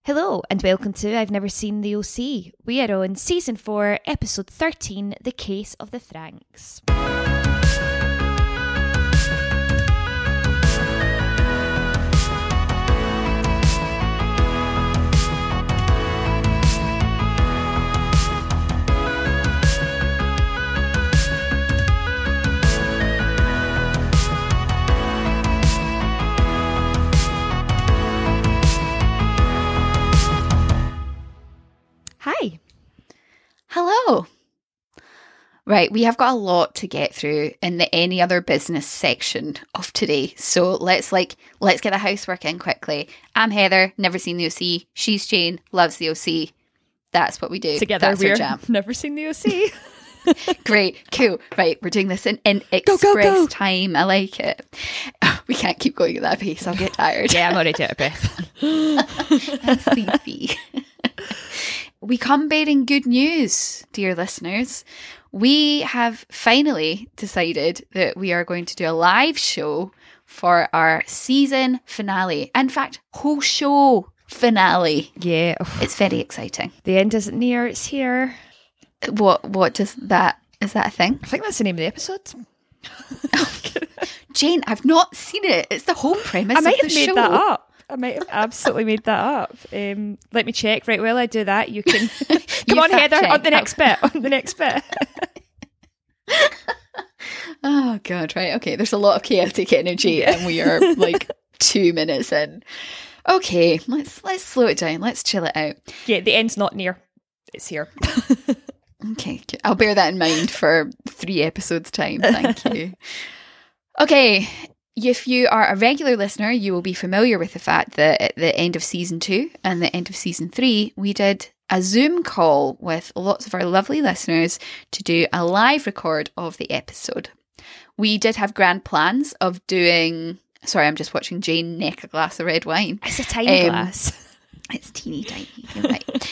Hello and welcome to I've Never Seen the OC. We are on Season 4, Episode 13, The Case of the Franks. Hi. Hello. Right, we have got a lot to get through in the any other business section of today. So let's get the housework in quickly. I'm Heather, never seen the OC. She's Jane, loves the OC. That's what we do. Together That's we're our jam. Never Seen the OC. Great, cool. Right, we're doing this in express go. time. I like it. We can't keep going at that pace. I'll get tired. Yeah, I'm already out of breath. I'm sleepy. We come bearing good news, dear listeners. We have finally decided that we are going to do a live show for our season finale. In fact, whole show finale. Yeah. It's very exciting. The end isn't near, it's here. What does that, is that a thing? I think that's the name of the episode. Jane, I've not seen it. It's the whole premise I might of the have made show. that up. I might have absolutely made that up. Let me check. Right, while I do that, you can... Come on, fact Heather, check. on the next bit. On the next bit. Oh, God, right. Okay, there's a lot of chaotic energy and we are like 2 minutes in. Okay, let's slow it down. Let's chill it out. Yeah, the end's not near. It's here. Okay, I'll bear that in mind for 3 episodes' time. Thank you. Okay, if you are a regular listener, you will be familiar with the fact that at the end of Season 2 and the end of Season 3, we did a Zoom call with lots of our lovely listeners to do a live record of the episode. We did have grand plans of doing... Sorry, I'm just watching Jane neck a glass of red wine. It's a tiny glass. It's teeny tiny, you're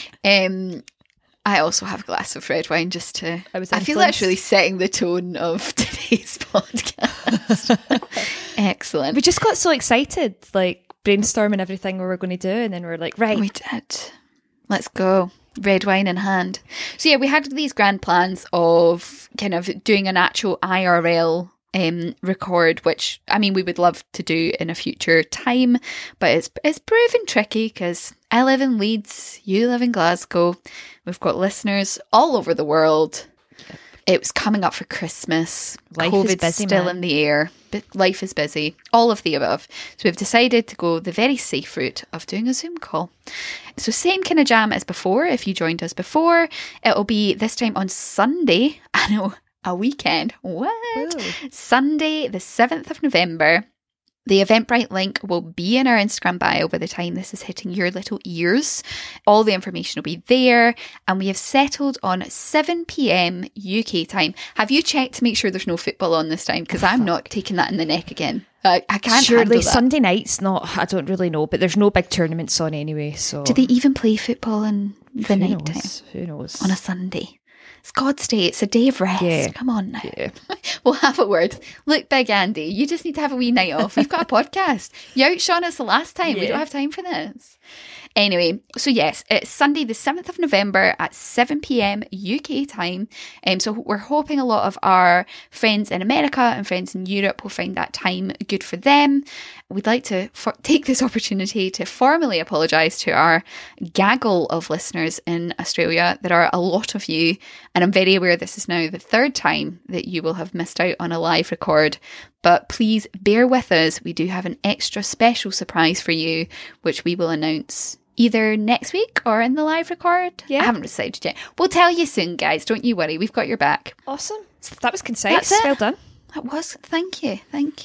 right. I also have a glass of red wine just to... I feel that's really setting the tone of today's podcast. Excellent. We just got so excited, like brainstorming everything we were going to do, and then we were like, right. We did. Let's go. Red wine in hand. So yeah, we had these grand plans of kind of doing an actual IRL record, which I mean we would love to do in a future time, but it's proven tricky because I live in Leeds, you live in Glasgow, we've got listeners all over the world. It was coming up for Christmas. Life COVID's is busy, still man. in the air, but life is busy, all of the above. So we've decided to go the very safe route of doing a Zoom call. So same kind of jam as before. If you joined us before, it'll be this time on Sunday. I know, a weekend. What? Ooh. Sunday, the 7th of November. The Eventbrite link will be in our Instagram bio by the time this is hitting your little ears. All the information will be there. And we have settled on 7 p.m. UK time. Have you checked to make sure there's no football on this time? Because I'm not taking that in the neck again. I can't Surely handle that. Sunday night's not, I don't really know, but there's no big tournaments on anyway, so... Do they even play football in the Who night time? knows? Who knows? On a Sunday? It's God's day. It's a day of rest. Yeah. Come on now. Yeah. We'll have a word. Look, Big Andy, you just need to have a wee night off. We've got a podcast. You outshone us the last time. We Yeah. don't have time for this. Anyway, so yes, it's Sunday the 7th of November at 7 p.m. UK time. So we're hoping a lot of our friends in America and friends in Europe will find that time good for them. We'd like to take this opportunity to formally apologise to our gaggle of listeners in Australia. There are a lot of you, and I'm very aware this is now the 3rd time that you will have missed out on a live record. But please bear with us. We do have an extra special surprise for you, which we will announce either next week or in the live record. Yeah. I haven't decided yet. We'll tell you soon, guys. Don't you worry. We've got your back. Awesome. That was concise. That's it. Well done. That was. Thank you.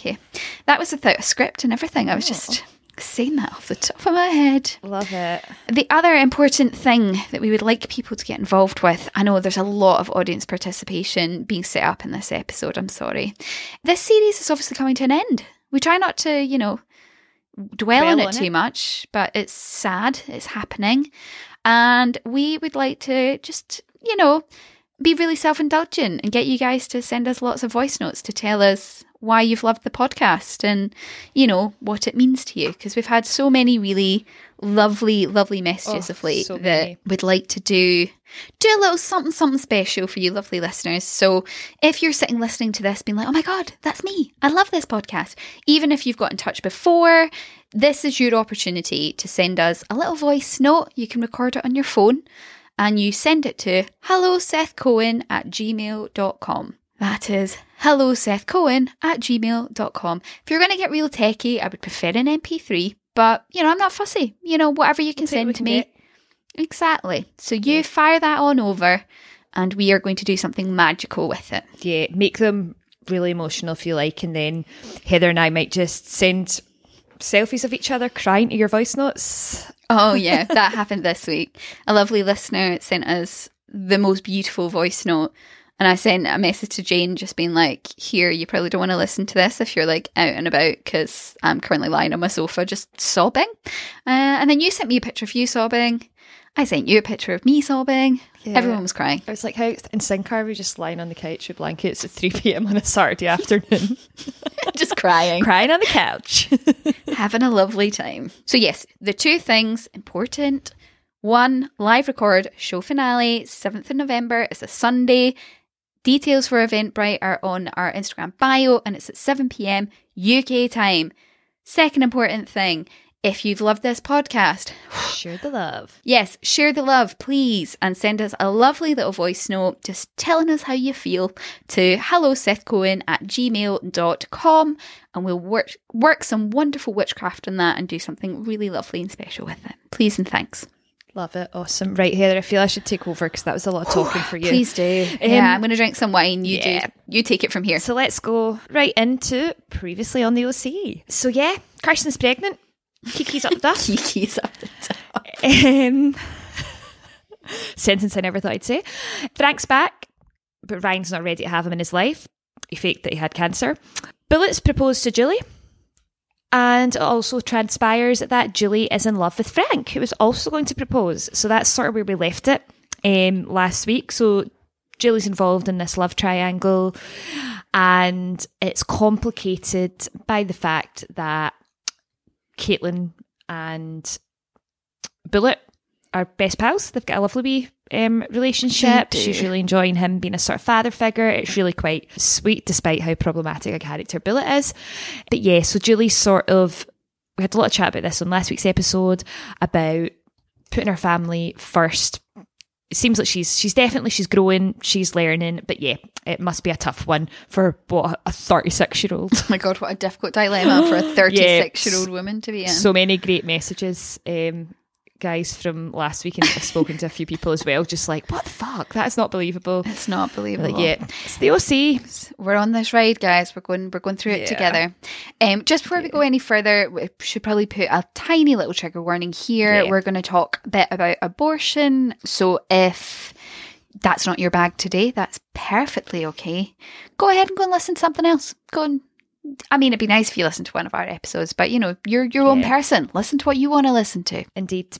That was without a script and everything. I was just saying that off the top of my head. Love it. The other important thing that we would like people to get involved with, I know there's a lot of audience participation being set up in this episode, I'm sorry. This series is obviously coming to an end. We try not to, dwell on it too much, but it's sad, it's happening. And we would like to just, be really self-indulgent and get you guys to send us lots of voice notes to tell us why you've loved the podcast and, you know, what it means to you. Because we've had so many really lovely, lovely messages of late that we'd like to do a little something special for you lovely listeners. So if you're sitting listening to this being like, oh my God, that's me, I love this podcast, even if you've got in touch before, this is your opportunity to send us a little voice note. You can record it on your phone and you send it to hellosethcohen@gmail.com. That is hellosethcohen@gmail.com. If you're going to get real techie, I would prefer an MP3, but, you know, I'm not fussy. You know, whatever you can send to me. Get. Exactly. So you fire that on over and we are going to do something magical with it. Yeah, make them really emotional if you like, and then Heather and I might just send selfies of each other crying to your voice notes. Oh yeah, that happened this week. A lovely listener sent us the most beautiful voice note, and I sent a message to Jane just being like, here, you probably don't want to listen to this if you're like out and about, because I'm currently lying on my sofa just sobbing. And then you sent me a picture of you sobbing. I sent you a picture of me sobbing. Yeah. Everyone was crying. I was like, how in sync are we, just lying on the couch with blankets at 3 p.m. on a Saturday afternoon? Just crying. Crying on the couch. Having a lovely time. So yes, the two things important. 1, live record, show finale, 7th of November. It's a Sunday. Details for Eventbrite are on our Instagram bio and it's at 7 p.m. UK time. Second important thing. If you've loved this podcast, share the love. Yes, share the love, please. And send us a lovely little voice note just telling us how you feel to hellosethcohen@gmail.com. And we'll work some wonderful witchcraft on that and do something really lovely and special with it. Please and thanks. Love it. Awesome. Right, Heather, I feel I should take over because that was a lot of talking for you. Please do. Yeah, I'm going to drink some wine. You do. You take it from here. So let's go right into Previously on the OC. So yeah, Kirsten's pregnant. Kiki's up the duff. Kiki's up the duff. Sentence I never thought I'd say. Frank's back, but Ryan's not ready to have him in his life. He faked that he had cancer. Bullet's proposed to Julie. And it also transpires that Julie is in love with Frank, who was also going to propose. So that's sort of where we left it last week. So Julie's involved in this love triangle. And it's complicated by the fact that Caitlin and Bullet are best pals. They've got a lovely wee relationship. She's really enjoying him being a sort of father figure. It's really quite sweet, despite how problematic a character Bullet is. But yeah, so Julie we had a lot of chat about this on last week's episode about putting her family first. It seems like she's growing, she's learning, but yeah, it must be a tough one for a 36-year-old. Oh my God, what a difficult dilemma for a 36-year-old woman to be in. So many great messages, guys, from last week, and I've spoken to a few people as well, just like, what the fuck? That is not believable. It's not believable. Like, yeah, it's the OC. We're on this ride, guys. We're going through it together. Just before we go any further, we should probably put a tiny little trigger warning here. Yeah. We're going to talk a bit about abortion. So if that's not your bag today, that's perfectly okay. Go ahead and go and listen to something else. It'd be nice if you listen to one of our episodes, but you know, you're your own person. Listen to what you want to listen to. Indeed.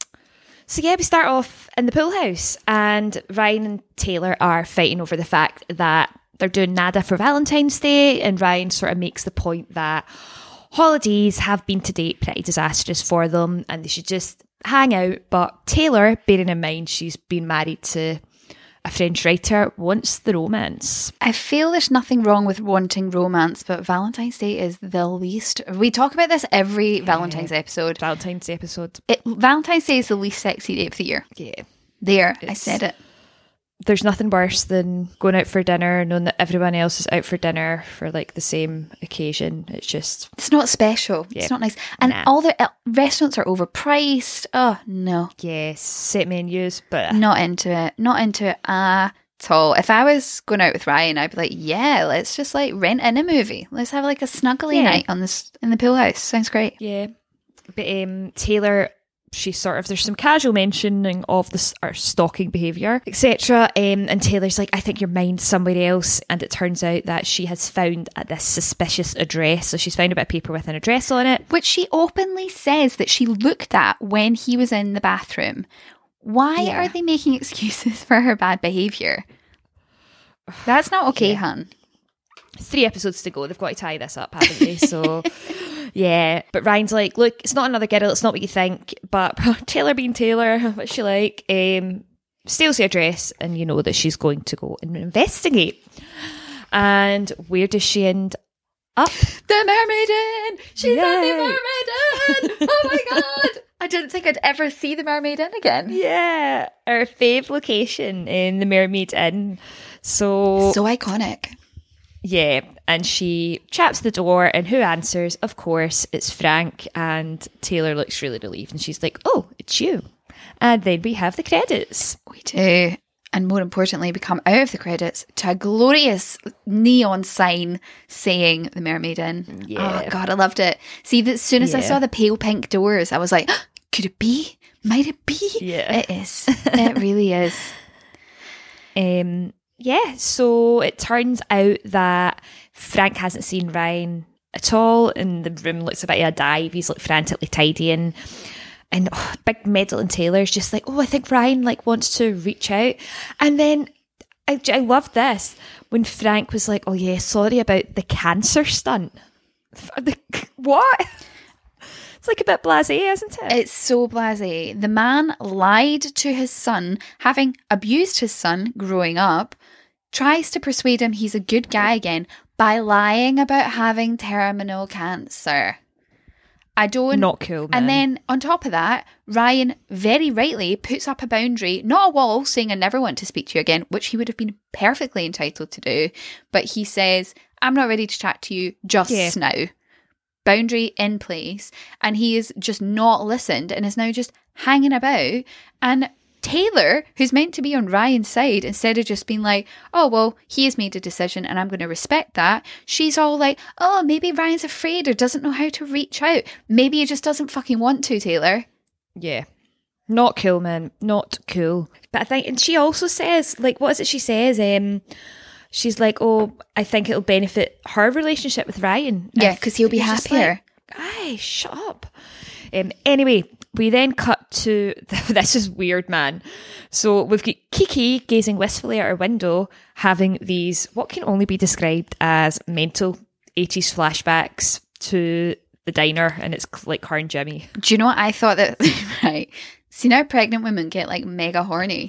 So yeah, we start off in the pool house and Ryan and Taylor are fighting over the fact that they're doing nada for Valentine's Day, and Ryan sort of makes the point that holidays have been to date pretty disastrous for them and they should just hang out. But Taylor, bearing in mind she's been married to a French writer, wants the romance. I feel there's nothing wrong with wanting romance, but Valentine's Day is the least. We talk about this every Valentine's episode. Valentine's episode. Valentine's Day is the least sexy day of the year. Yeah. I said it. There's nothing worse than going out for dinner, knowing that everyone else is out for dinner for like the same occasion. It's not special. It's not nice. And all the restaurants are overpriced. Oh, no. Yes, set menus, but not into it. Not into it at all. If I was going out with Ryan, I'd be like, yeah, let's just like rent in a movie. Let's have like a snuggly night in the pool house. Sounds great. Yeah. But Taylor, there's some casual mentioning of our stalking behaviour, etc. And Taylor's like, I think you're mine somewhere else. And it turns out that she has found this suspicious address. So she's found a bit of paper with an address on it, which she openly says that she looked at when he was in the bathroom. Why are they making excuses for her bad behaviour? That's not okay, hun. 3 episodes to go. They've got to tie this up, haven't they? So, yeah. But Ryan's like, look, it's not another girl. It's not what you think. But Taylor being Taylor, what's she like? Steals the address, and you know that she's going to go and investigate. And where does she end up? The Mermaid Inn! She's at the Mermaid Inn! Oh my god! I didn't think I'd ever see the Mermaid Inn again. Yeah. Our fave location in the Mermaid Inn. So iconic. Yeah, and she chaps the door, and who answers? Of course, it's Frank, and Taylor looks really relieved, and she's like, oh, it's you. And then we have the credits. We do. And more importantly, we come out of the credits to a glorious neon sign saying the Mermaid Inn. Yeah. Oh, God, I loved it. See, as soon as I saw the pale pink doors, I was like, could it be? Might it be? Yeah. It is. It really is. Yeah, so it turns out that Frank hasn't seen Ryan at all, and the room looks a bit of a dive. He's like frantically tidying, and big meddling Taylor's just like, oh, I think Ryan like wants to reach out. And then I love this when Frank was like, oh yeah, sorry about the cancer stunt. What? It's like a bit blasé, isn't it? It's so blasé. The man lied to his son, having abused his son growing up, tries to persuade him he's a good guy again by lying about having terminal cancer. Not cool, man. And then on top of that, Ryan very rightly puts up a boundary, not a wall, saying I never want to speak to you again, which he would have been perfectly entitled to do. But he says, I'm not ready to chat to you just now. Boundary in place, and he is just not listened and is now just hanging about. And Taylor, who's meant to be on Ryan's side, instead of just being like, oh, well, he has made a decision and I'm going to respect that, she's all like, oh, maybe Ryan's afraid or doesn't know how to reach out. Maybe he just doesn't fucking want to, Taylor. Yeah. Not cool, man. Not cool. But I think, and she also says, like, what is it she says? She's like, oh, I think it'll benefit her relationship with Ryan. Yeah, because he'll be happier. Like, aye, shut up. Anyway, we then cut to, this is weird, man. So we've got Kiki gazing wistfully at her window, having these, what can only be described as mental 80s flashbacks to the diner, and it's like her and Jimmy. Do you know what I thought that, right? See, now pregnant women get like mega horny.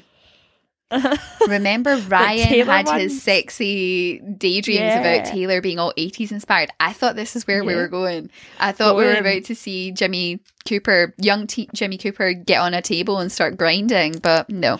Remember Ryan had his sexy daydreams about Taylor being all 80s inspired. I thought this is where we were going. I thought we were about to see Jimmy Cooper, Jimmy Cooper, get on a table and start grinding, but no.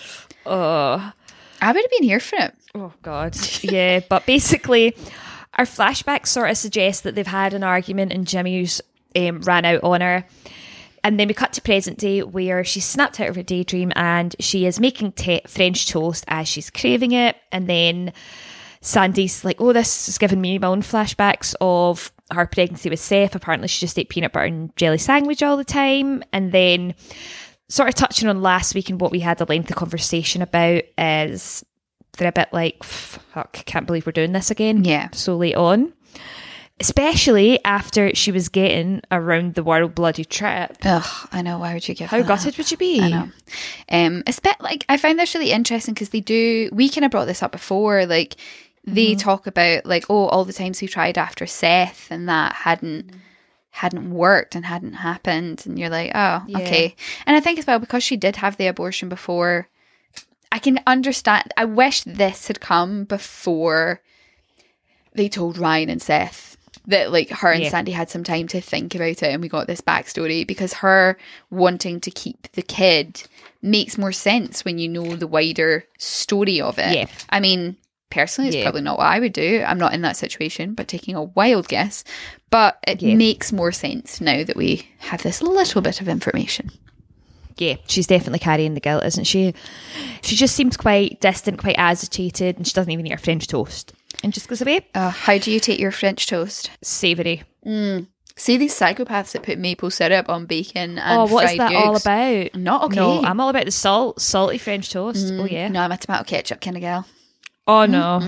Oh, I would have been here for it. Oh God. Yeah, but basically our flashbacks sort of suggest that they've had an argument and Jimmy's ran out on her. And then we cut to present day where she's snapped out of her daydream and she is making French toast as she's craving it. And then Sandy's like, oh, this is giving me my own flashbacks of her pregnancy with Seth. Apparently she just ate peanut butter and jelly sandwich all the time. And then sort of touching on last week and what we had a lengthy conversation about is they're a bit like, fuck, can't believe we're doing this again. Yeah. So late on. Especially after she was getting a round the world bloody trip. Ugh, I know. Why would you give How that? gutted would you be? I know. It's bit like, I find this really interesting because we kind of brought this up before. Like they talk about like, oh, all the times we tried after Seth and that hadn't worked and hadn't happened, and you're like, oh, okay. And I think as well because she did have the abortion before, I can understand. I wish this had come before they told Ryan and Seth that like her and Sandy had some time to think about it and we got this backstory, because her wanting to keep the kid makes more sense when you know the wider story of it. Yeah. I mean, personally, it's probably not what I would do. I'm not in that situation, but taking a wild guess. But it makes more sense now that we have this little bit of information. Yeah, she's definitely carrying the guilt, isn't she? She just seems quite distant, quite agitated, and she doesn't even eat her French toast. And just goes away. How do you take your French toast? Savoury. See these psychopaths that put maple syrup on bacon and fried yolks. What is that all about? Not okay. No, I'm all about the salty French toast. Oh yeah. No, I'm a tomato ketchup kind of gal. Oh no.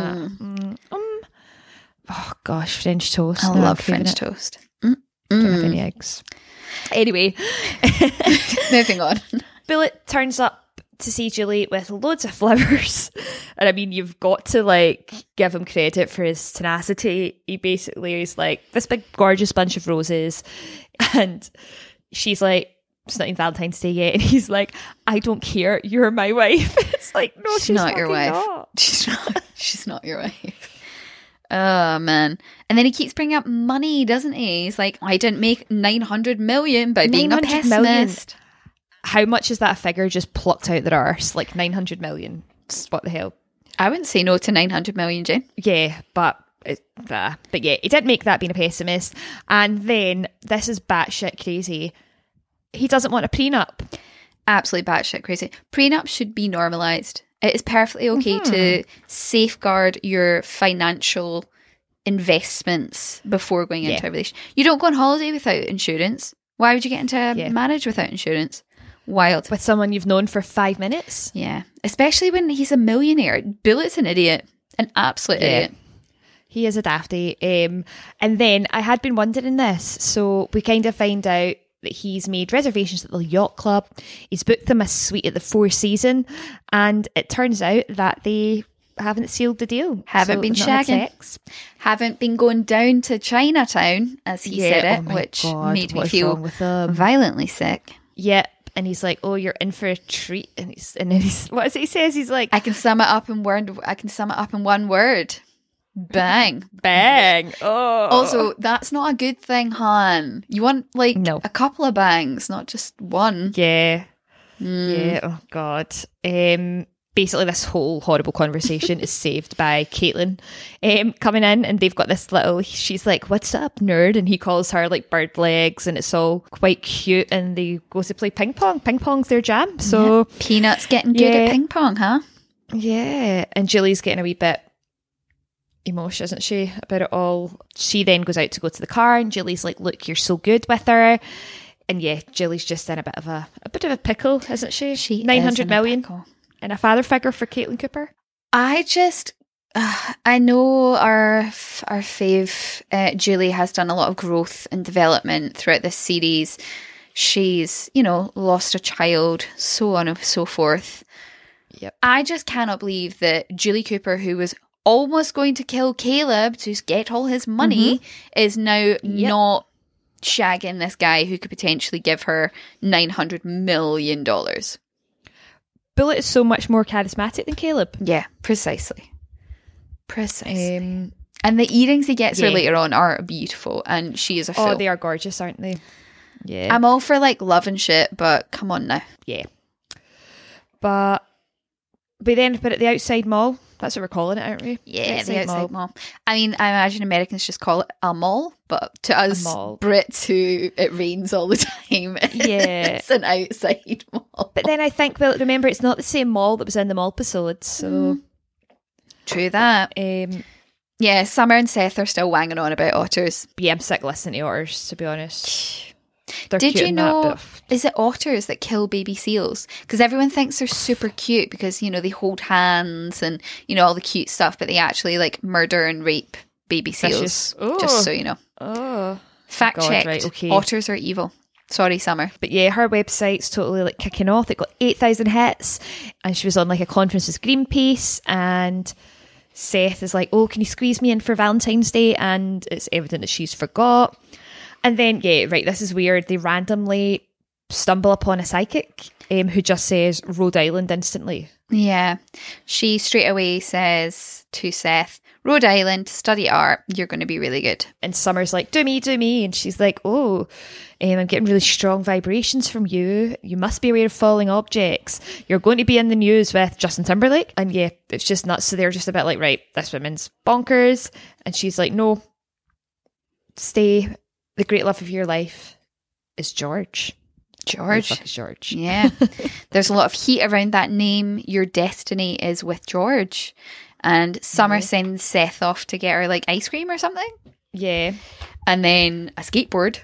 Oh gosh, French toast. I love French toast. Don't have any eggs. Anyway, moving on. Bullet turns up to see Julie with loads of flowers. And I mean, you've got to like give him credit for his tenacity. He basically is like this big gorgeous bunch of roses, and she's like, it's not even Valentine's Day yet, and he's like, I don't care, you're my wife. It's like, no, she's not your wife. Not. She's not your wife. Oh man. And then he keeps bringing up money, doesn't he? He's like, I didn't make 900 million by being a pessimist. How much is that figure just plucked out their arse? Like 900 million. What the hell? I wouldn't say no to 900 million, Jane. Yeah, but yeah, he did make that being a pessimist. And then, this is batshit crazy, he doesn't want a prenup. Absolutely batshit crazy. Prenup should be normalised. It is perfectly okay to safeguard your financial investments before going into a relationship. You don't go on holiday without insurance. Why would you get into a marriage without insurance? Wild. With someone you've known for 5 minutes? Yeah. Especially when he's a millionaire. Bullet's an idiot. An absolute idiot. He is a dafty. And then I had been wondering this. So we kind of find out that he's made reservations at the yacht club. He's booked them a suite at the Four Seasons. And it turns out that they haven't sealed the deal. Haven't been shagging. Haven't been going down to Chinatown, as he said it, which made me feel violently sick. Yeah. And he's like, "Oh, you're in for a treat." And then he's what is it he says? He's like, I can sum it up in one word. Bang. Bang. Oh. Also, that's not a good thing, hon. You want a couple of bangs, not just one. Yeah. Yeah. Oh God. Basically, this whole horrible conversation is saved by Caitlin coming in, and they've got this little, she's like, "What's up, nerd?" And he calls her like bird legs, and it's all quite cute, and they go to play ping pong. Ping pong's their jam. So Peanut's getting good at ping pong, huh? Yeah. And Julie's getting a wee bit emotional, isn't she, about it all. She then goes out to go to the car, and Julie's like, "Look, you're so good with her." And yeah, Julie's just in a bit of a pickle, isn't she? She 900 million. And a father figure for Caitlin Cooper? I know our fave Julie has done a lot of growth and development throughout this series. She's, lost a child, so on and so forth. Yep. I just cannot believe that Julie Cooper, who was almost going to kill Caleb to get all his money, is now not shagging this guy who could potentially give her $900 million. Bullet is so much more charismatic than Caleb. Yeah, precisely. And the earrings he gets her later on are beautiful, and she is a fool. Oh, they are gorgeous, aren't they? Yeah. I'm all for love and shit, but come on now. Yeah. But at the outside mall, that's what we're calling it, aren't we? Yeah, the outside mall. I mean, I imagine Americans just call it a mall, but to us Brits who it rains all the time, it's an outside mall. But then I think, well, remember, it's not the same mall that was in the mall episode, so... True that. Yeah, Summer and Seth are still wanging on about otters. Yeah, I'm sick listening to otters, to be honest. Did you know, is it otters that kill baby seals? Because everyone thinks they're super cute because, they hold hands and, all the cute stuff, but they actually murder and rape baby seals. Just so you know. Oh. Fact checked. Right, okay. Otters are evil. Sorry, Summer. But yeah, her website's totally kicking off. It got 8,000 hits, and she was on a conference with Greenpeace, and Seth is like, "Oh, can you squeeze me in for Valentine's Day?" And it's evident that she's forgot. And then, this is weird. They randomly stumble upon a psychic who just says Rhode Island instantly. Yeah. She straight away says to Seth, "Rhode Island, study art, you're going to be really good." And Summer's like, do me. And she's like, "Oh, I'm getting really strong vibrations from you. You must be aware of falling objects. You're going to be in the news with Justin Timberlake." And yeah, it's just nuts. So they're just a bit like, right, this woman's bonkers. And she's like, "No, stay. The great love of your life is George." George. Who the fuck is George? Yeah. There's a lot of heat around that name. Your destiny is with George. And Summer sends Seth off to get her ice cream or something. Yeah. And then a skateboard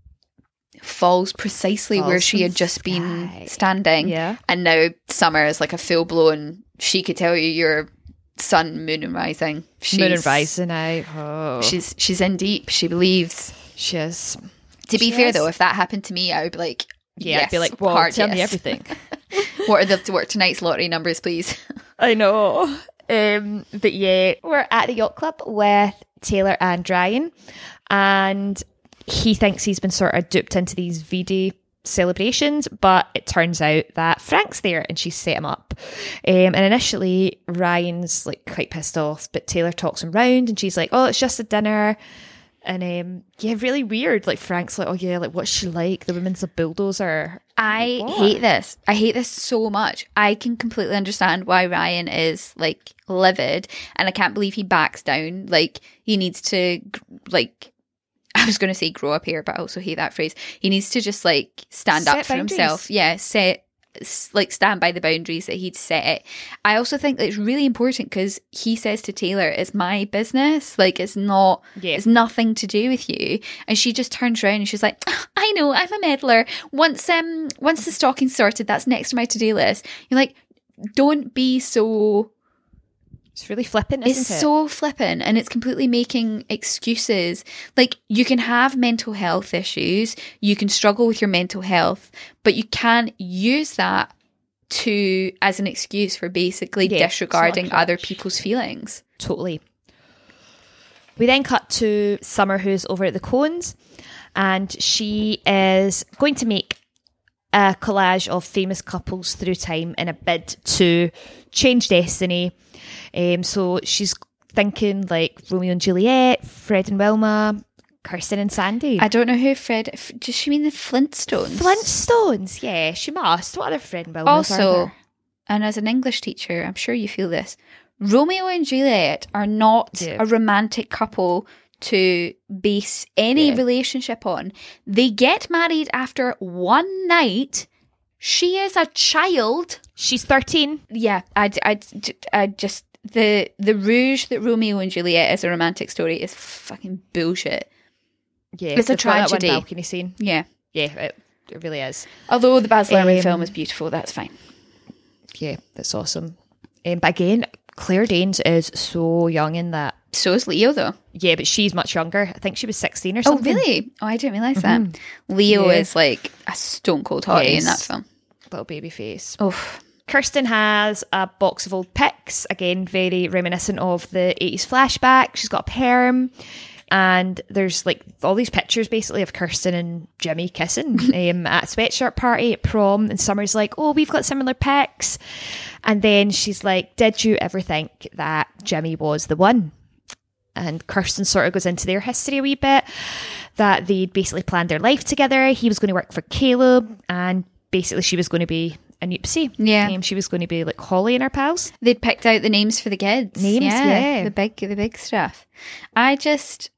falls precisely where she had just been standing. Yeah. And now Summer is a full-blown, she could tell you your sun, moon and rising. Moon and rising out. Oh. She's in deep. She believes. She is. To be fair though, if that happened to me, I would be like, I'd be like, well, tell me everything. What are tonight's lottery numbers, please? I know. But yeah, we're at the yacht club with Taylor and Ryan, and he thinks he's been sort of duped into these V-Day celebrations, but it turns out that Frank's there and she's set him up. And initially Ryan's like quite pissed off, but Taylor talks him round and she's like, oh, it's just a dinner. And yeah, really weird. Like Frank's like, oh yeah, like what's she like? The woman's a bulldozer. I hate this. I hate this so much. I can completely understand why Ryan is like livid, and I can't believe he backs down. Like he needs to like, I was going to say grow up here, but I also hate that phrase. He needs to just like stand up for himself. Yeah, stand by the boundaries that he'd set. I also think that it's really important because he says to Taylor, it's my business. Like it's not, it's nothing to do with you. And she just turns around and she's like, I know, I'm a meddler. Once the stocking's sorted, that's next to my to-do list. You're like, don't be so... It's really flippant, isn't it? It's so flippant, and it's completely making excuses. Like, you can have mental health issues, you can struggle with your mental health, but you can't use that as an excuse for basically disregarding other people's feelings. Totally. We then cut to Summer, who's over at the Cones, and she is going to make a collage of famous couples through time in a bid to change destiny. So she's thinking like Romeo and Juliet, Fred and Wilma, Kirsten and Sandy. I don't know who Fred... Does she mean the Flintstones? Flintstones, yeah, she must. What other Fred and Wilmas also, are there? And as an English teacher, I'm sure you feel this, Romeo and Juliet are not a romantic couple to base any relationship on. They get married after one night. She is a child. She's 13. Yeah, I just... The rouge that Romeo and Juliet is a romantic story is fucking bullshit. Yeah, it's a tragedy. That one balcony scene. Yeah, it really is. Although the Baz Luhrmann film is beautiful, that's fine. Yeah, that's awesome. But again, Claire Danes is so young in that. So is Leo, though. Yeah, but she's much younger. I think she was 16 or something. Oh, really? Oh, I didn't realise that. Leo is like a stone cold hottie in that film. Little baby face. Oh. Kirsten has a box of old pics, again, very reminiscent of the 80s flashback. She's got a perm, and there's like all these pictures basically of Kirsten and Jimmy kissing at a sweatshirt party at prom, and Summer's like, oh, we've got similar pics. And then she's like, did you ever think that Jimmy was the one? And Kirsten sort of goes into their history a wee bit, that they'd basically planned their life together. He was going to work for Caleb, and basically she was going to be a Nupsi. Yeah. She was going to be like Holly and her pals. They'd picked out the names for the kids. Yeah. The big stuff. I just,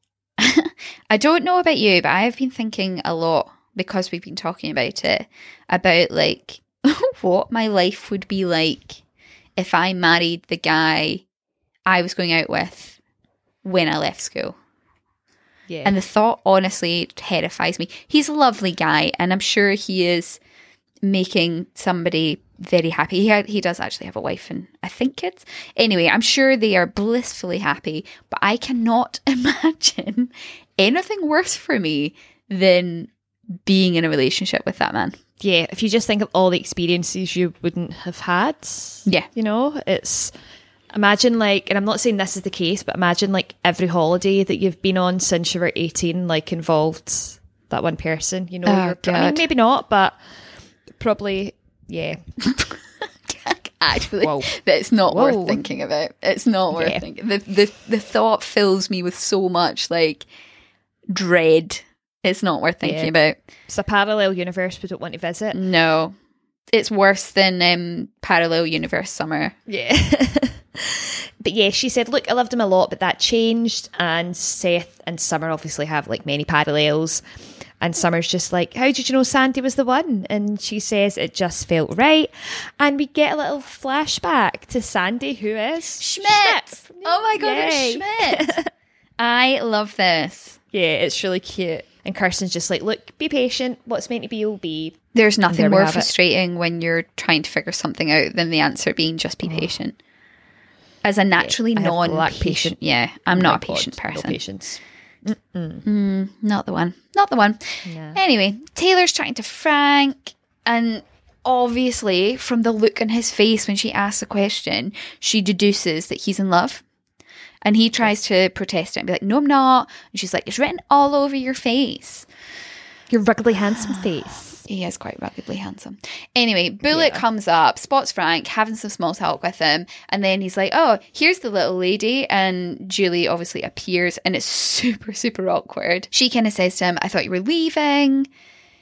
I don't know about you, but I've been thinking a lot, because we've been talking about it, about like what my life would be like if I married the guy I was going out with when I left school. Yeah. And the thought honestly terrifies me. He's a lovely guy, and I'm sure he is making somebody very happy. He does actually have a wife and I think kids. Anyway, I'm sure they are blissfully happy, but I cannot imagine anything worse for me than being in a relationship with that man. Yeah, if you just think of all the experiences you wouldn't have had. Yeah. You know, it's... Imagine like, and I'm not saying this is the case, but imagine like every holiday that you've been on since you were 18 like involved that one person, you know. I mean, maybe not, but probably, yeah. Actually, that's not worth thinking about. It's not worth thinking. The thought fills me with so much like dread. It's not worth thinking about. It's a parallel universe we don't want to visit. No. It's worse than Parallel Universe Summer. Yeah. But yeah, she said, look, I loved him a lot, but that changed. And Seth and Summer obviously have like many parallels. And Summer's just like, how did you know Sandy was the one? And she says it just felt right. And we get a little flashback to Sandy, who is Schmidt. Oh my God, it's Schmidt. I love this. Yeah, it's really cute. And Kirsten's just like, look, be patient. What's meant to be will be. There's nothing more frustrating when you're trying to figure something out than the answer being just be patient. As a naturally non-patient, I'm not a patient person. No patience. Not the one. Not the one. No. Anyway, Taylor's chatting to Frank, and obviously, from the look on his face when she asks the question, she deduces that he's in love. And he tries to protest it and be like, no, I'm not. And she's like, it's written all over your face. Your ruggedly handsome face. He is quite ruggedly handsome. Anyway, Bullet comes up, spots Frank, having some small talk with him. And then he's like, oh, here's the little lady. And Julie obviously appears and it's super, super awkward. She kind of says to him, I thought you were leaving.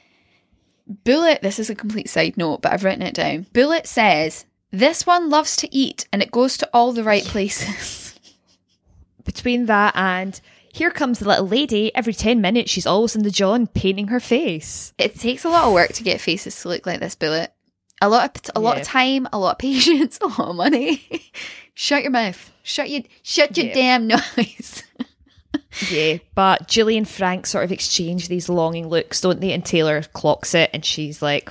Bullet, this is a complete side note, but I've written it down. Bullet says, this one loves to eat and it goes to all the right places. Between that and here comes the little lady, every 10 minutes she's always in the John painting her face. It takes a lot of work to get faces to look like this, Bullet. A lot of time, a lot of patience, a lot of money. Shut your mouth. Shut your damn noise. Yeah, but Julie and Frank sort of exchange these longing looks, don't they? And Taylor clocks it and she's like...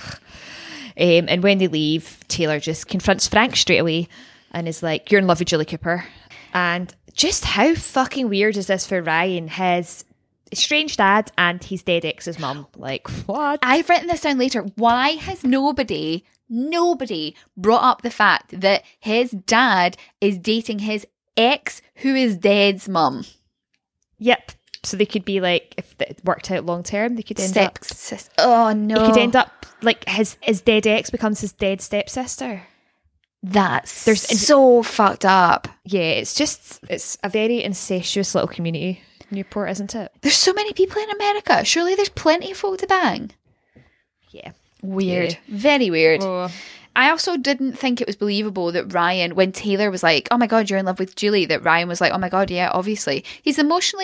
and when they leave, Taylor just confronts Frank straight away and is like, you're in love with Julie Cooper. And just how fucking weird is this for Ryan? His estranged dad and his dead ex's mum. Like, what? I've written this down later. Why has nobody brought up the fact that his dad is dating his ex who is dead's mum? Yep. So they could be like, if it worked out long term, they could end up... Oh, no. He could end up, like, his dead ex becomes his dead stepsister. There's so fucked up. Yeah, it's a very incestuous little community, Newport, isn't it? There's so many people in America. Surely there's plenty of folk to bang. Yeah. Weird. Yeah. Very weird. Oh. I also didn't think it was believable that Ryan, when Taylor was like, oh my God, you're in love with Julie, that Ryan was like, oh my God, yeah, obviously. He's the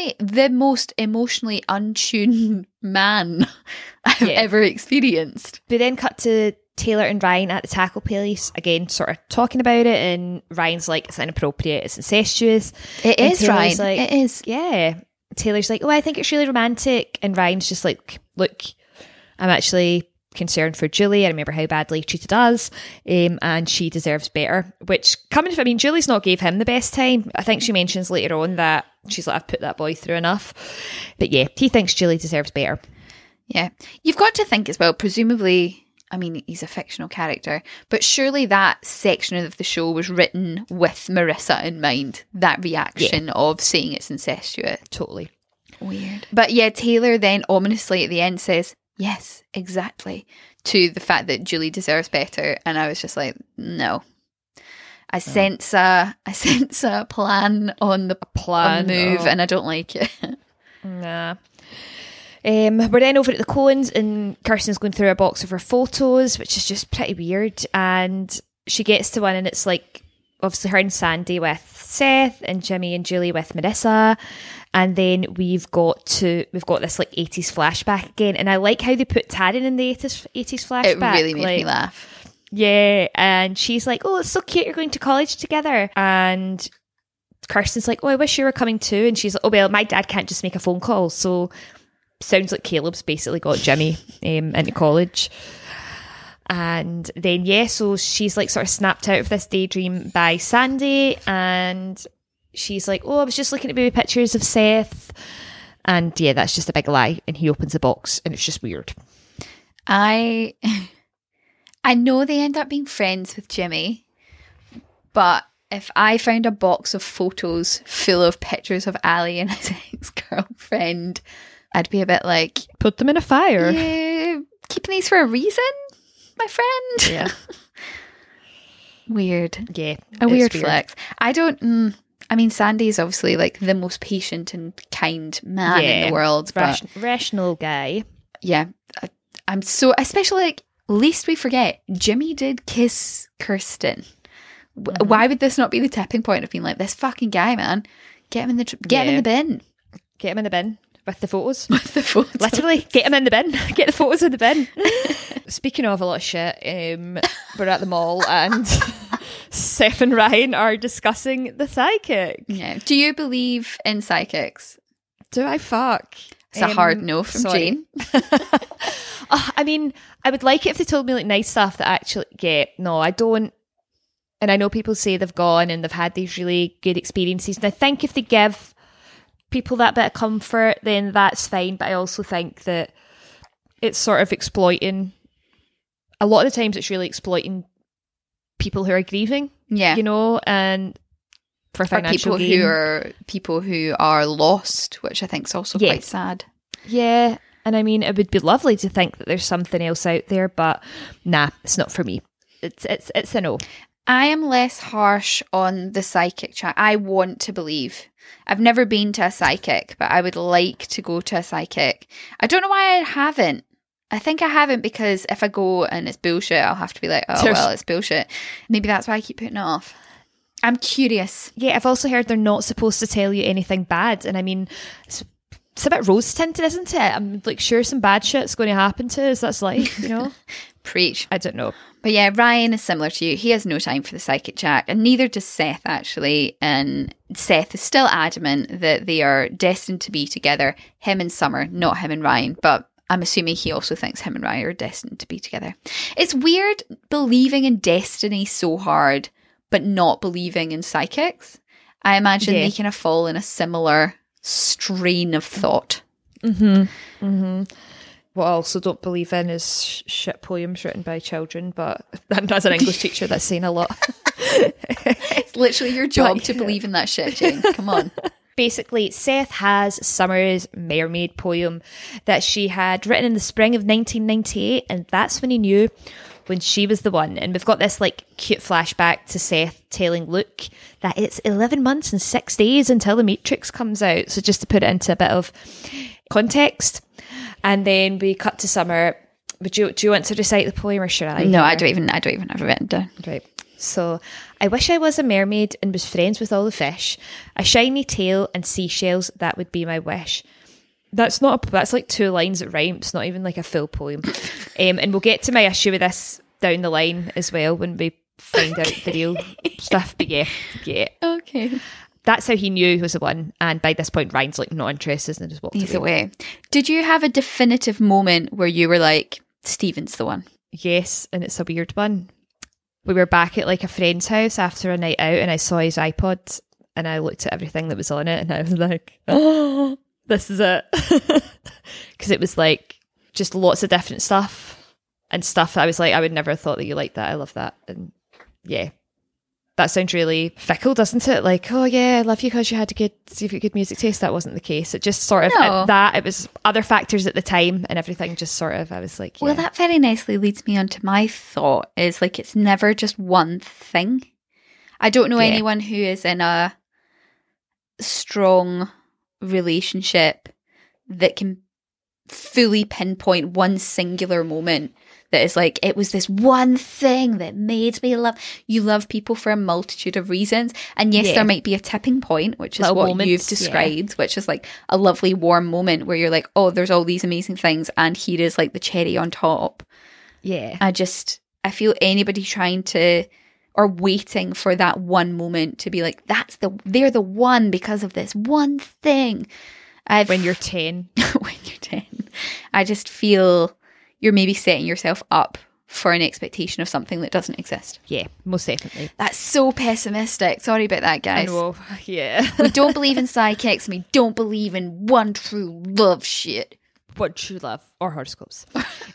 most emotionally untuned man I've ever experienced. We then cut to Taylor and Ryan at the tackle place, again, sort of talking about it, and Ryan's like, it's inappropriate, it's incestuous. It is, Ryan. Like, it is. Yeah. Taylor's like, oh, I think it's really romantic. And Ryan's just like, look, I'm actually concerned for Julie. I remember how badly he treated us, and she deserves better. Which, Julie's not gave him the best time. I think she mentions later on that she's like, I've put that boy through enough. But yeah, he thinks Julie deserves better. Yeah. You've got to think as well, presumably... I mean, he's a fictional character, but surely that section of the show was written with Marissa in mind, that reaction of saying it's incestuous. Totally. Weird. But yeah, Taylor then ominously at the end says, yes, exactly, to the fact that Julie deserves better. And I was just like, no. I sense a plan on the move, and I don't like it. Nah. We're then over at the Coens and Kirsten's going through a box of her photos, which is just pretty weird, and she gets to one and it's like obviously her and Sandy with Seth and Jimmy and Julie with Marissa, and then we've got this like 80s flashback again, and I like how they put Taryn in the 80s flashback. It really made me laugh. Yeah, and she's like, oh, it's so cute, you're going to college together, and Kirsten's like, oh, I wish you were coming too, and she's like, oh well, my dad can't just make a phone call, so sounds like Caleb's basically got Jimmy into college. And then so she's like sort of snapped out of this daydream by Sandy, and she's like, oh, I was just looking at baby pictures of Seth, and yeah, that's just a big lie. And he opens the box and it's just weird. I know they end up being friends with Jimmy, but if I found a box of photos full of pictures of Ali and his ex-girlfriend, I'd be a bit like... Put them in a fire. Yeah, keeping these for a reason, my friend? Yeah. Weird. Yeah. A weird flex. I don't... I mean, Sandy's obviously like the most patient and kind man in the world. But rational guy. Yeah. I'm so... Especially like, least we forget, Jimmy did kiss Kirsten. Mm-hmm. Why would this not be the tipping point of being like, this fucking guy, man? Get him in the bin. Get him in the bin. With the photos. With the photos. Literally, get them in the bin. Get the photos in the bin. Speaking of a lot of shit, we're at the mall and Seth and Ryan are discussing the psychic. Yeah. Do you believe in psychics? Do I fuck? It's a hard no from Jane. I mean, I would like it if they told me like nice stuff that actually... Yeah, no, I don't. And I know people say they've gone and they've had these really good experiences. And I think if they give people that bit of comfort, then that's fine. But I also think that it's sort of exploiting a lot of the times it's really exploiting people who are grieving, Yeah. you know, and for financial gain. People who are lost, which I think is also quite sad. Yeah, and I mean, it would be lovely to think that there's something else out there, but nah, it's not for me. It's a no. I am less harsh on the psychic chat. I want to believe. I've never been to a psychic, but I would like to go to a psychic. I don't know why I haven't. I think I haven't because if I go and it's bullshit, I'll have to be like, oh, well, it's bullshit. Maybe that's why I keep putting it off. I'm curious. Yeah, I've also heard they're not supposed to tell you anything bad. And I mean, it's a bit rose-tinted, isn't it? I'm like, sure, some bad shit's going to happen to us. That's life, you know? Preach. I don't know. But yeah, Ryan is similar to you. He has no time for the psychic chat, and neither does Seth, actually. And Seth is still adamant that they are destined to be together, him and Summer, not him and Ryan. But I'm assuming he also thinks him and Ryan are destined to be together. It's weird believing in destiny so hard, but not believing in psychics. I imagine they kind of fall in a similar strain of thought. Mm-hmm. Mm-hmm. What I also don't believe in is shit poems written by children, but as an English teacher, that's saying a lot. It's literally your job to believe in that shit, Jane. Come on. Basically, Seth has Summer's Mermaid poem that she had written in the spring of 1998, and that's when he knew when she was the one. And we've got this like cute flashback to Seth telling Luke that it's 11 months and 6 days until The Matrix comes out. So just to put it into a bit of context. And then we cut to Summer. Do you want to recite the poem, or should I? No, I don't even have it written down. Right. So, I wish I was a mermaid and was friends with all the fish. A shiny tail and seashells, that would be my wish. That's like 2 lines that rhyme. It's not even like a full poem. And we'll get to my issue with this down the line as well when we find out the real stuff. But yeah. Okay. That's how he knew he was the one. And by this point, Ryan's like not interested and just walked He's away. Did you have a definitive moment where you were like, Stephen's the one? Yes, and it's a weird one. We were back at like a friend's house after a night out, and I saw his iPod, and I looked at everything that was on it, and I was like, oh, this is it. Because it was like just lots of different stuff, and stuff that I was like, I would never have thought that you liked that. I love that. And yeah. That sounds really fickle, doesn't it? Like, oh yeah, I love you because you had good music taste. That wasn't the case. It just sort of, it was other factors at the time and everything just sort of, I was like, yeah. Well, that very nicely leads me on to my thought is like, it's never just one thing. I don't know anyone who is in a strong relationship that can fully pinpoint one singular moment that is like, it was this one thing that made me love. You love people for a multitude of reasons. And yes, there might be a tipping point, which is what you've described, which is like a lovely warm moment where you're like, oh, there's all these amazing things. And here is like the cherry on top. Yeah. I feel anybody trying to, or waiting for that one moment to be like, they're the one because of this one thing. When you're 10. When you're 10. I just feel you're maybe setting yourself up for an expectation of something that doesn't exist. Yeah, most definitely. That's so pessimistic. Sorry about that, guys. I know, yeah. We don't believe in psychics and we don't believe in one true love shit. One true love. Or horoscopes.